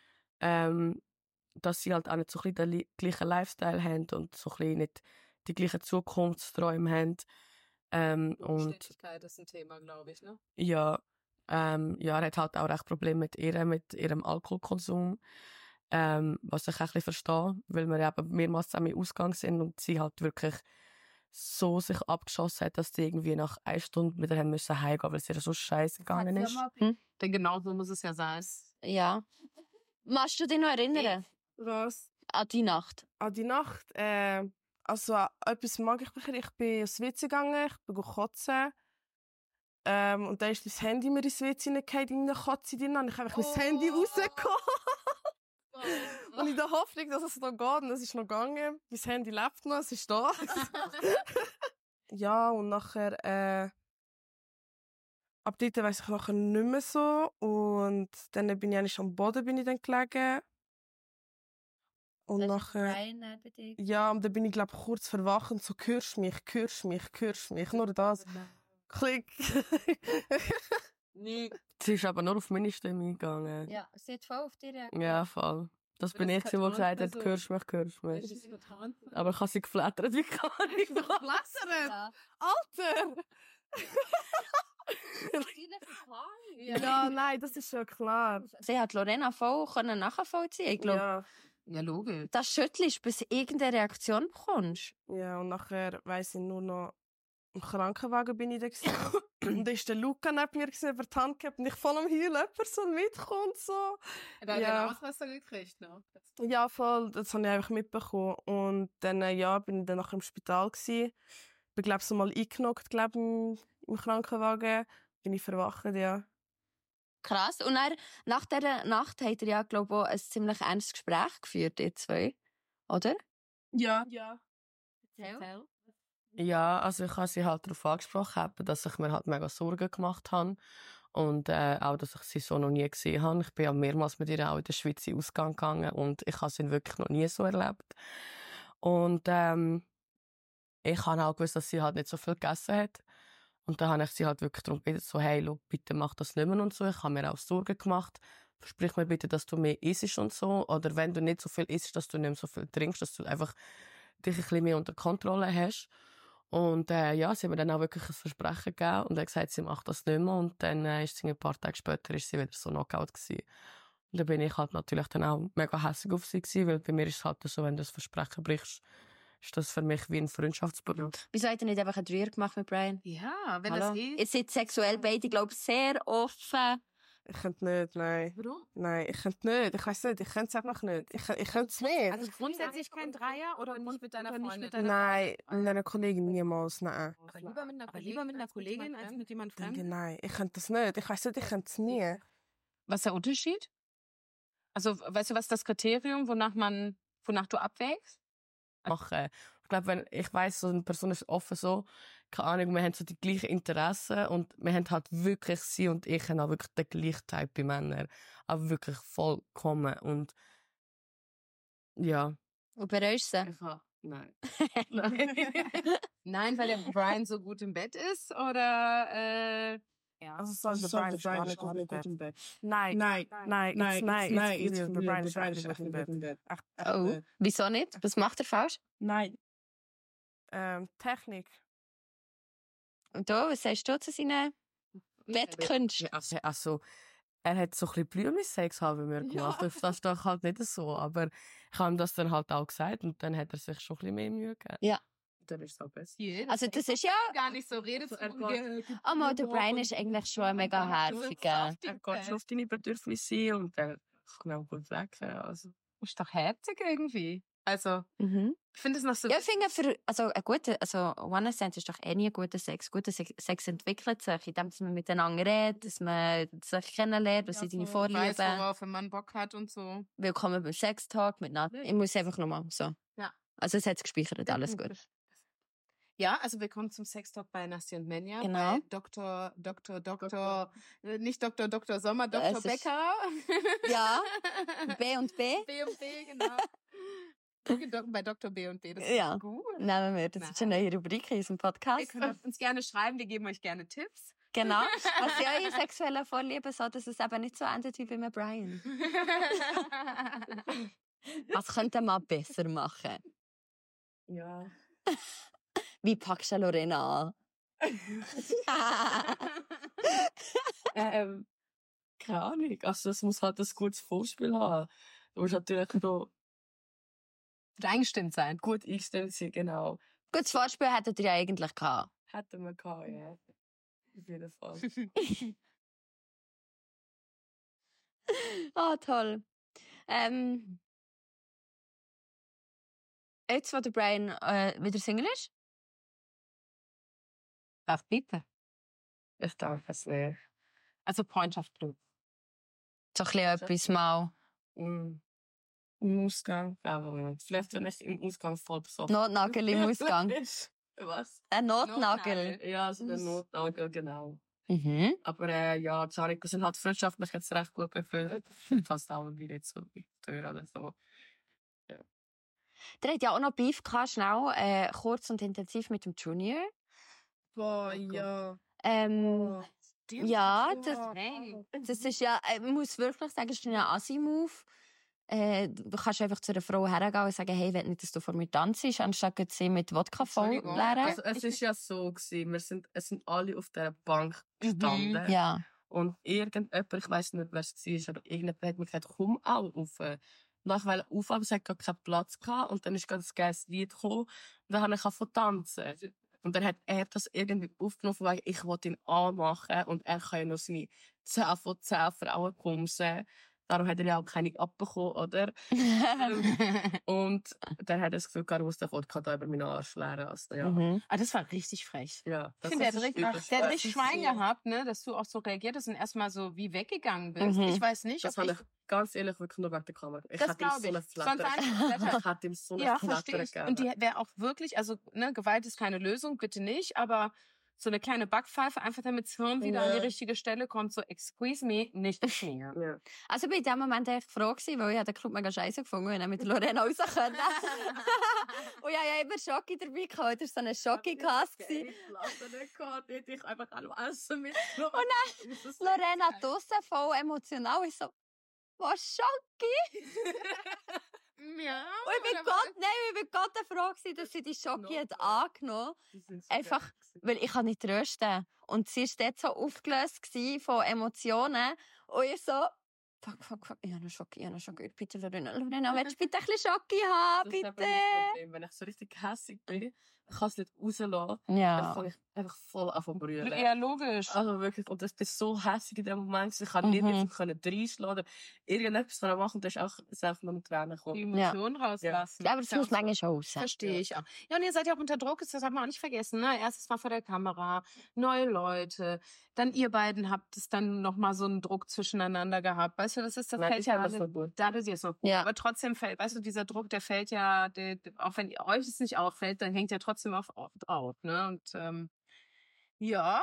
Dass sie halt auch nicht so ein bisschen den gleichen Lifestyle haben und so ein bisschen nicht die gleichen Zukunftsträume haben. Und Stetigkeit ist ein Thema, glaube ich, ne? ja, er hat halt auch recht Probleme mit ihrem Alkoholkonsum. Was ich auch ein bisschen verstehe, weil wir eben mehrmals zusammen im Ausgang sind und sie halt wirklich so sich abgeschossen hat, dass sie irgendwie nach 1 Stunde mit ihr haben müssen heimgehen, weil es ihr so scheiße gegangen ist. Denn genau so muss es ja sein. Ja. Magst du dich noch erinnern? Was? An die Nacht? An die Nacht, also etwas mag ich mich. Ich bin ins WC gegangen, ich bin kotzen. Und dann ist das Handy mir ins WC reingefallen, in eine Katze drin. Und ich habe das Handy rausgeholt. Und in der Hoffnung, dass es noch geht. Und es ist noch gegangen. Mein Handy lebt noch, es ist da. Ja, und nachher, ab dort weiss ich nachher nicht mehr so. Und dann bin ich eigentlich am Boden dann gelegen. Und nachher, ja, und dann bin ich, glaube ich, kurz verwacht und so, hörst mich, nur das. Klick. Sie ist aber nur auf meine Stimme eingegangen. Ja, sie hat voll auf dir. Ja, voll. Das bin ich, der gesagt hat, hörst mich. Aber ich habe sie geflattert, wie kann ich das? Geflattert? Ja. Alter! Ja, nein, das ist schon klar. Sie hat Lorena voll nachvollziehen. Ich glaube, Ja. Ja, logisch. das schüttelst, bis du irgendeine Reaktion bekommst. Ja, und nachher weiss ich nur noch, im Krankenwagen bin ich da gewesen. Und da ist der Luca neben mir gewesen, über die Hand gehabt und ich voll am Heulen, jemand soll mitkommen und so. Er hat Ja. einen Ausraster gekriegt, ne? Ja, voll, das habe ich einfach mitbekommen. Und dann, ja, bin ich dann nachher im Spital gewesen. Bin, glaube ich, so mal eingenockt, im Krankenwagen. bin ich verwacht, ja. Krass. Und dann, nach dieser Nacht habt ihr ja, glaube ich, auch ein ziemlich ernstes Gespräch geführt, ihr zwei. Oder? Ja. Ja, also ich habe sie halt darauf angesprochen, eben, dass ich mir halt mega Sorgen gemacht habe. Und auch, dass ich sie so noch nie gesehen habe. Ich bin ja mehrmals mit ihr auch in der Schweiz in den Ausgang gegangen und ich habe sie wirklich noch nie so erlebt. Und ich habe auch gewusst, dass sie halt nicht so viel gegessen hat. Und dann habe ich sie halt wirklich darum gebeten, so, hey, schau, bitte mach das nicht mehr und so. Ich habe mir auch Sorgen gemacht. Versprich mir bitte, dass du mehr isst und so. Oder wenn du nicht so viel isst, dass du nicht mehr so viel trinkst, dass du einfach dich ein bisschen mehr unter Kontrolle hast. Und ja, sie hat mir dann auch wirklich ein Versprechen gegeben und hat gesagt, sie macht das nicht mehr. Und dann ist sie ein paar Tage später ist sie wieder so Knockout gewesen. Und dann bin ich halt natürlich dann auch mega hässlich auf sie gewesen, weil bei mir ist es halt so, wenn du das Versprechen brichst, ist das für mich wie ein Freundschaftsbruch. Wieso habt ihr nicht einfach einen Dreier gemacht mit Brian? Ja, wenn Hallo? das ist. Ihr seid sexuell beide, glaube ich, sehr offen. Ich könnte nicht, nein. Warum? Nein, ich könnte nicht. Ich weiss nicht, ich könnte es einfach nicht. Ich könnte es nicht. Also grundsätzlich kein Dreier oder nicht mit deiner Freundin? Nein, mit einer Kollegin niemals, nein. Aber lieber mit einer Kollegin als mit jemand Fremdem? Nein, ich könnte das nicht. Ich weiss nicht, ich könnte es nie. Was ist der Unterschied? Also, weißt du, was ist das Kriterium, wonach du abwägst? Machen. Ich glaube, wenn ich weiss, so eine Person ist offen so, keine Ahnung, wir haben so die gleichen Interessen und wir haben halt wirklich, sie und ich haben auch wirklich den gleichen Typ bei Männern. Aber wirklich vollkommen und ja. Und bereust du sie? Nein. Nein, weil der Brian so gut im Bett ist oder Also sonst Brian ist gar nicht gut im Bett. Nein. It's Brian ist echt gut im Bett. Oh, wieso nicht? Was macht er falsch? Nein. Technik. Und du, was sagst du zu seinen Bettkünsten? Also, er hat so ein bisschen Blümchen-Sex haben wir gemacht. Das ist doch halt nicht so. Aber ich habe ihm das dann halt auch gesagt und dann hat er sich schon ein bisschen mehr Mühe gegeben. Ja. Dann ist es auch besser. Also das ist ja... Gar nicht so redet. Aber der Brian ist eigentlich schon ein mega herziger. Er geht schon auf deine Bedürfnisse ein und er kann auch gut weg. Also. ist doch herzig irgendwie. Also, Mhm. ich finde es noch so... Ja, ich finde, One-Night-Stand ist doch eh nie guter Sex. Guter Sex entwickelt sich, indem man miteinander redet, dass man sich kennenlernt, was sind deine Weiß, Vorlieben. worauf ein Mann Bock hat und so. Willkommen beim Sex-Talk mit Nat. Ich muss einfach nochmal so. Ja. Also es hat gespeichert, alles gut. Ja, also willkommen zum Sextalk bei Nasti und Menja. Genau. Bei nicht Dr. Sommer, Dr. Es ist- Becker. Ja, B und B. B und B, genau. Bei Dr. B und B, das Ja. ist gut. Nehmen wir, das ist eine neue Rubrik in unserem Ihr Podcast. könnt uns gerne schreiben, wir geben euch gerne Tipps. Genau. Was sind eure sexuellen Vorlieben, so dass es eben nicht so endet wie bei mir Brian? Was könnte man besser machen? Ja. Wie packst du Lorena an? Keine Ahnung. Also, es muss halt ein gutes Vorspiel haben. Du musst natürlich noch eingestimmt sein. gut eingestellt sein, genau. Gutes Vorspiel hättet ihr ja eigentlich gehabt. Hätten wir gehabt, ja. Auf jeden Fall. Ah, toll. Jetzt, wo der Brian wieder Single ist? Darf bitte. Ich darf es nicht. Also Freundschaft blut. So ein bisschen etwas mal. Im Ausgang, aber nicht. Vielleicht wenn ich im Ausgang voll besoffen. Notnagel im Ausgang. Was? Ein Notnagel. Ja, so der Notnagel, genau. Mhm. Aber ja, Zariko sind halt freundschaftlich jetzt recht gut befüllt. Fast auch wie nicht so teuer oder so. Der hat ja auch noch Beef gehabt, schnell, kurz und intensiv mit dem Junior. Boah, ja. Ja, das ist ja, ich muss wirklich sagen, das ist ein Assi-Move. Du kannst einfach zu einer Frau hergehen und sagen, hey, ich will nicht, dass du vor mir tanzt, anstatt sie mit Wodka voll Entschuldigung. leeren. Also, es ist ja so gewesen, es sind alle auf der Bank gestanden. Ja. Und irgendjemand, ich weiss nicht, wer es war, aber irgendjemand hat mir gesagt, komm auch rauf. Und dann wollte ich rauf, aber es hat gar keinen Platz gehabt. Und dann ist ganz ein geiles Lied gekommen. Und dann habe ich angefangen zu tanzen. Und dann hat er das irgendwie aufgenommen, weil ich wollte ihn anmachen. Und er kann ja noch seine 10 von 10 Frauen bumsen. Darum hat er ja auch keine abbekommen, oder? Und dann hat er das Gefühl, Carlos der Vodka da über meinen Arsch leeren. Also, ja. Das war richtig frech. Ja, Ich finde, der hat richtig Schwein gehabt, ne, dass du auch so reagiert hast und erstmal so wie weggegangen bist. Ich weiß nicht, Das habe ich ganz ehrlich wirklich nur wegen der Kamera. Ich das hatte ihm so glaube eine ich. Flatter. Sonst Ich hatte ihm so eine ja, Flatter verstehe ich. gegeben. Und die wäre auch wirklich, also ne, Gewalt ist keine Lösung, bitte nicht, aber so eine kleine Backpfeife, einfach damit das Hirn wieder an die richtige Stelle kommt, so excuse me, nicht das mir. Ja. Also bin in dem Moment echt froh gewesen, weil ich den Club mega scheiße gefunden und dann mit Lorena raus können. Und ich hatte immer Schoki dabei gehabt, das war so ein Schoki-Kass. Ich einfach alle essen mit. Und dann Lorena draussen voll emotional, ich so, was Schoki? Ja. Und ich bin Gott froh gewesen, dass sie die Schoki hat angenommen. Einfach, weil ich kann nicht trösten. Und sie war dort so aufgelöst von Emotionen. Und ich so, fuck, ich habe noch Schoki. Bitte, Lorena, willst du bitte ein bisschen Schoki haben, bitte? Das ist das Problem. Wenn ich so richtig hässig bin, ich kann es nicht rauslassen. Ja. Dann fange ich einfach voll an zu brüllen. Ja, logisch. Also wirklich, und das ist so hässig in dem Moment. Ich kann nicht einfach reinschlagen oder irgendetwas machen. Da ist auch selbst noch mit Tränen Die gekommen. Emotionen rauslassen. Ja, aber das muss manchmal schon raus. Verstehe ich auch. Ja, und ihr seid ja auch unter Druck, das haben wir auch nicht vergessen. Ne? Erstes Mal vor der Kamera, neue Leute. Dann ihr beiden habt es dann nochmal so einen Druck zwischeneinander gehabt. Weißt du, das fällt ja alles so gut. dadurch ist so gut. Ja. Aber trotzdem fällt, weißt du, dieser Druck, der fällt ja, auch wenn euch es nicht auffällt, dann hängt ja trotzdem auf, ne? Und ja.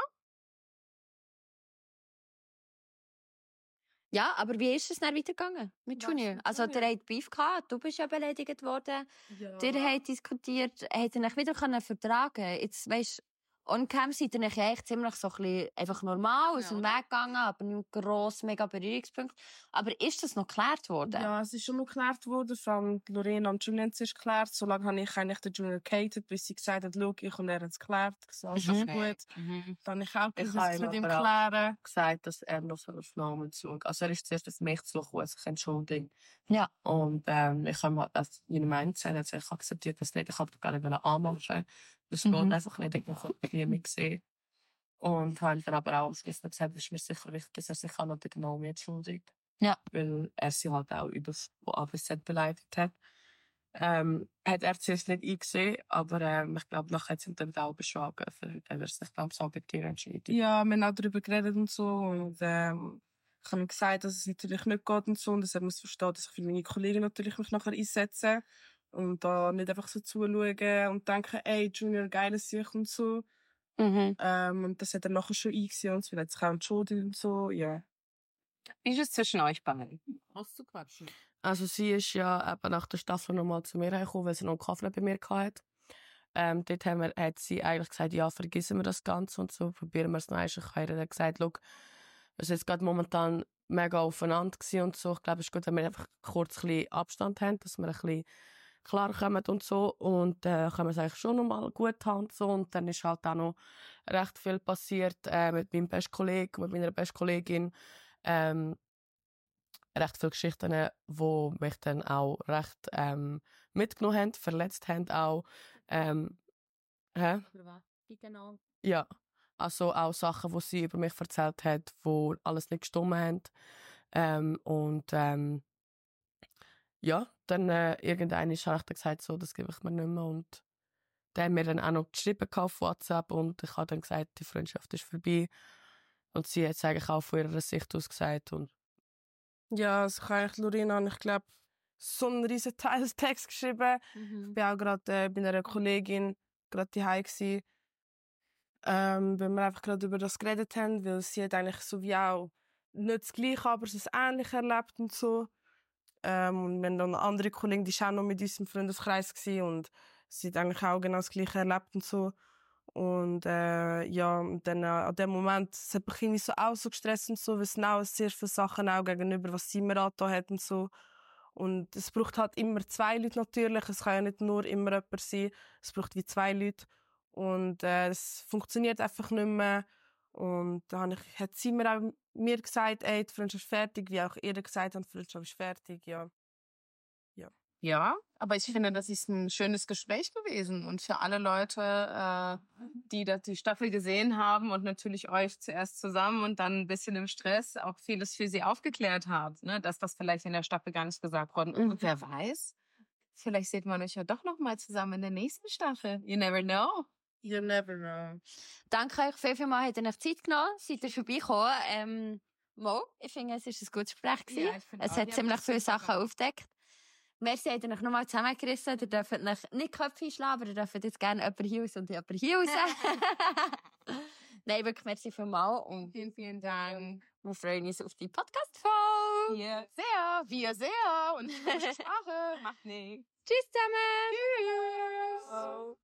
Ja, aber wie ist es dann weitergegangen mit Junior? Also, der hat Beef gehabt, du bist ja beleidigt worden. Ja. Ihr habt diskutiert, habt ihr euch wieder vertragen. Jetzt, weisst, on-cam seid ihr euch eigentlich ziemlich so ein bisschen einfach normal aus dem Weg gegangen, aber nicht gross, mega Berührungspunkte. Aber ist das noch geklärt worden? Ja, es ist schon noch geklärt worden. Vor allem Lorena und Julian ist geklärt. So lange habe ich eigentlich den Junior gehatet, bis sie gesagt hat, schau, ich und er haben es geklärt. Gesagt, das ist gut. Dann habe ich auch gesagt, mit ihm klären. Gesagt, dass er noch so auf Namen schauen. Also er ist zuerst auf mich zu kommen, sich entschuldigen. Ja. Und ich habe halt das in meinem gesagt, also ich akzeptiert das nicht. Ich wollte gar nicht anmachen. Das geht einfach nicht. Ich habe irgendwie mitgesehen. Und habe dann aber auch gesagt, es ist mir sicher wichtig, dass er sich auch noch den Namen entschuldigt. Ja. Weil er sie halt auch über das ABZ beleidigt hat. Hat er zuerst nicht eingesehen, aber ich glaube, nachher hat sie ihn dann auch beschlagen. Er wird sich, glaube ich, so bei dir entschieden. Ja, wir haben auch darüber geredet und so. Und ich habe ihm gesagt, dass es natürlich nicht geht und so. Und dass er muss verstehen, dass ich für meine Kollegen natürlich mich nachher einsetze. Und da nicht einfach so zuschauen und denken, ey, Junior, geiles Sicht und so. Und das hat er nachher schon eingesehen und so. Er hat sich auch entschuldigt und so, ja. Wie ist es zwischen euch beiden? Auszuquatschen. Also sie ist ja eben nach der Staffel nochmal zu mir gekommen, weil sie noch einen Kaffee bei mir hatte. Dort hat sie eigentlich gesagt, ja, vergessen wir das Ganze und so, probieren wir es noch einmal. Ich habe gesagt, schau, wir sind jetzt gerade momentan mega aufeinander gewesen und so. Ich glaube, es ist gut, wenn wir einfach kurz ein bisschen Abstand haben, dass wir ein bisschen klar kommen und so. Und können wir es eigentlich schon nochmal gut haben und so. Und dann ist halt auch noch recht viel passiert mit meinem besten Kollegen, mit meiner besten Kollegin. Recht viele Geschichten, die mich dann auch recht mitgenommen haben, verletzt haben auch. Genau. Ja, also auch Sachen, die sie über mich erzählt hat, die alles nicht gestimmt haben. Ja, dann irgendwann habe ich dann gesagt, so, das gebe ich mir nicht mehr. Und der hat mir dann auch noch geschrieben auf WhatsApp und ich habe dann gesagt, die Freundschaft ist vorbei. Und sie hat es eigentlich auch von ihrer Sicht aus gesagt. Und ja, also ich habe eigentlich Lorena und ich glaube, so einen riesen Text geschrieben. Ich war auch gerade bei einer Kollegin gerade daheim gsi, weil wir einfach gerade über das geredet haben, weil sie hat eigentlich so wie auch nicht das Gleiche, aber so ähnlich erlebt und so. Und wir haben dann eine andere Kollegin, die war auch noch mit uns im Freundeskreis gsi und sie hat eigentlich auch genau das Gleiche erlebt und so. Und ja, und dann an dem Moment, es hat mich irgendwie so auch so gestresst und so, weil es auch sehr viele Sachen auch gegenüber, was sie mir angetan hat und so. Und es braucht halt immer zwei Leute natürlich, es kann ja nicht nur immer jemand sein, es braucht wie zwei Leute. Und es funktioniert einfach nicht mehr. Und dann hat sie mir auch mir gesagt, ey, die Freundschaft ist fertig, wie auch ihr gesagt habt, die Freundschaft ist fertig, ja. Ja, aber ich finde, das ist ein schönes Gespräch gewesen. Und für alle Leute, die die Staffel gesehen haben und natürlich euch zuerst zusammen und dann ein bisschen im Stress auch vieles für sie aufgeklärt habt, ne? Dass das vielleicht in der Staffel gar nicht gesagt worden ist. Und wer weiß, vielleicht sieht man euch ja doch noch mal zusammen in der nächsten Staffel. You never know. You never know. Danke euch vielmals, habt ihr euch Zeit genommen, seid ihr vorbeigekommen. Mo, ich finde, es war ein gutes Gespräch gewesen. Ja, ich finde Es auch. hat Ja, ziemlich das viele ist super. Sachen aufgedeckt. Merci, habt ihr euch nochmal zusammengerissen. Ihr dürft euch nicht Köpfe einschlagen, aber ihr dürft jetzt gerne jemanden hier raus und jemanden hier raus. Nein, wirklich, merci vielmals. Und Vielen, vielen Dank. wir freuen uns auf die Podcast-Folge. Wir sehr, wir sehr. Und gute Sprache. Macht nichts. Tschüss zusammen.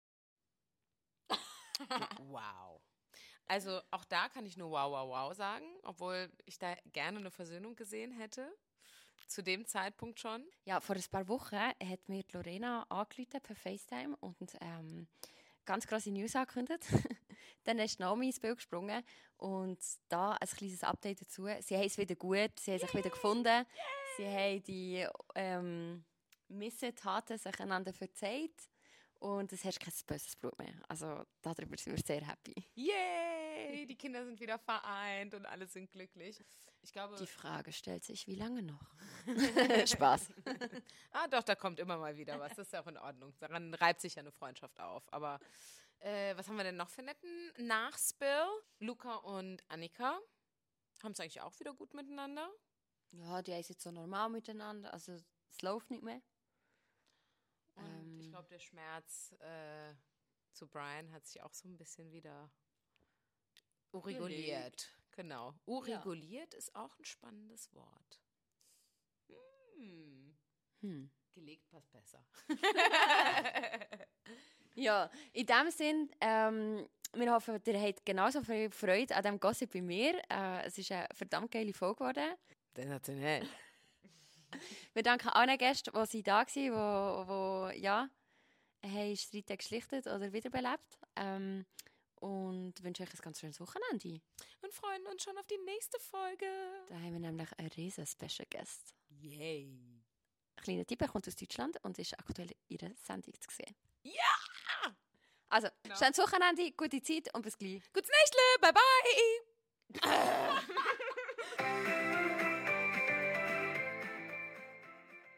Tschüss. Wow. Also auch da kann ich nur wow, wow, wow sagen, obwohl ich da gerne eine Versöhnung gesehen hätte. Zu dem Zeitpunkt schon. Ja, vor ein paar Wochen hat mir die Lorena angerufen per FaceTime und ganz grosse News angekündigt. Dann ist Naomi ins Bild gesprungen und da ein kleines Update dazu. Sie haben es wieder gut, sie haben sich wieder gefunden. Sie haben die Missetaten sich einander verzeiht und es herrscht kein böses Blut mehr. Also darüber sind wir sehr happy. Yay! Die Kinder sind wieder vereint und alle sind glücklich. Ich glaube, Die Frage stellt sich, wie lange noch? Spaß. doch, da kommt immer mal wieder was. Das ist ja auch in Ordnung. Daran reibt sich ja eine Freundschaft auf. Aber was haben wir denn noch für netten Nachspill? Luca und Annika haben es eigentlich auch wieder gut miteinander. Ja, die sind jetzt so normal miteinander, also es läuft nicht mehr. Und ich glaube, der Schmerz zu Brian hat sich auch so ein bisschen wieder ureguliert. Genau. Ureguliert ist auch ein spannendes Wort. Gelegt passt besser. Ja, in dem Sinn, wir hoffen, ihr habt genauso viel Freude an diesem Gossip wie mir. Es ist eine verdammt geile Folge geworden. Sensationell. Wir danken allen Gästen, die da waren, die ja, haben Streit geschlichtet oder wiederbelebt. Und wünsche euch ein ganz schönes Wochenende. Und freuen uns schon auf die nächste Folge. Da haben wir nämlich einen riesen Special Guest. Yay. Ein kleiner Typ, kommt aus Deutschland und ist aktuell in ihrer Sendung zu sehen. Ja! Also, schönes Wochenende, gute Zeit und bis gleich. Gutes Nächtle, bye bye!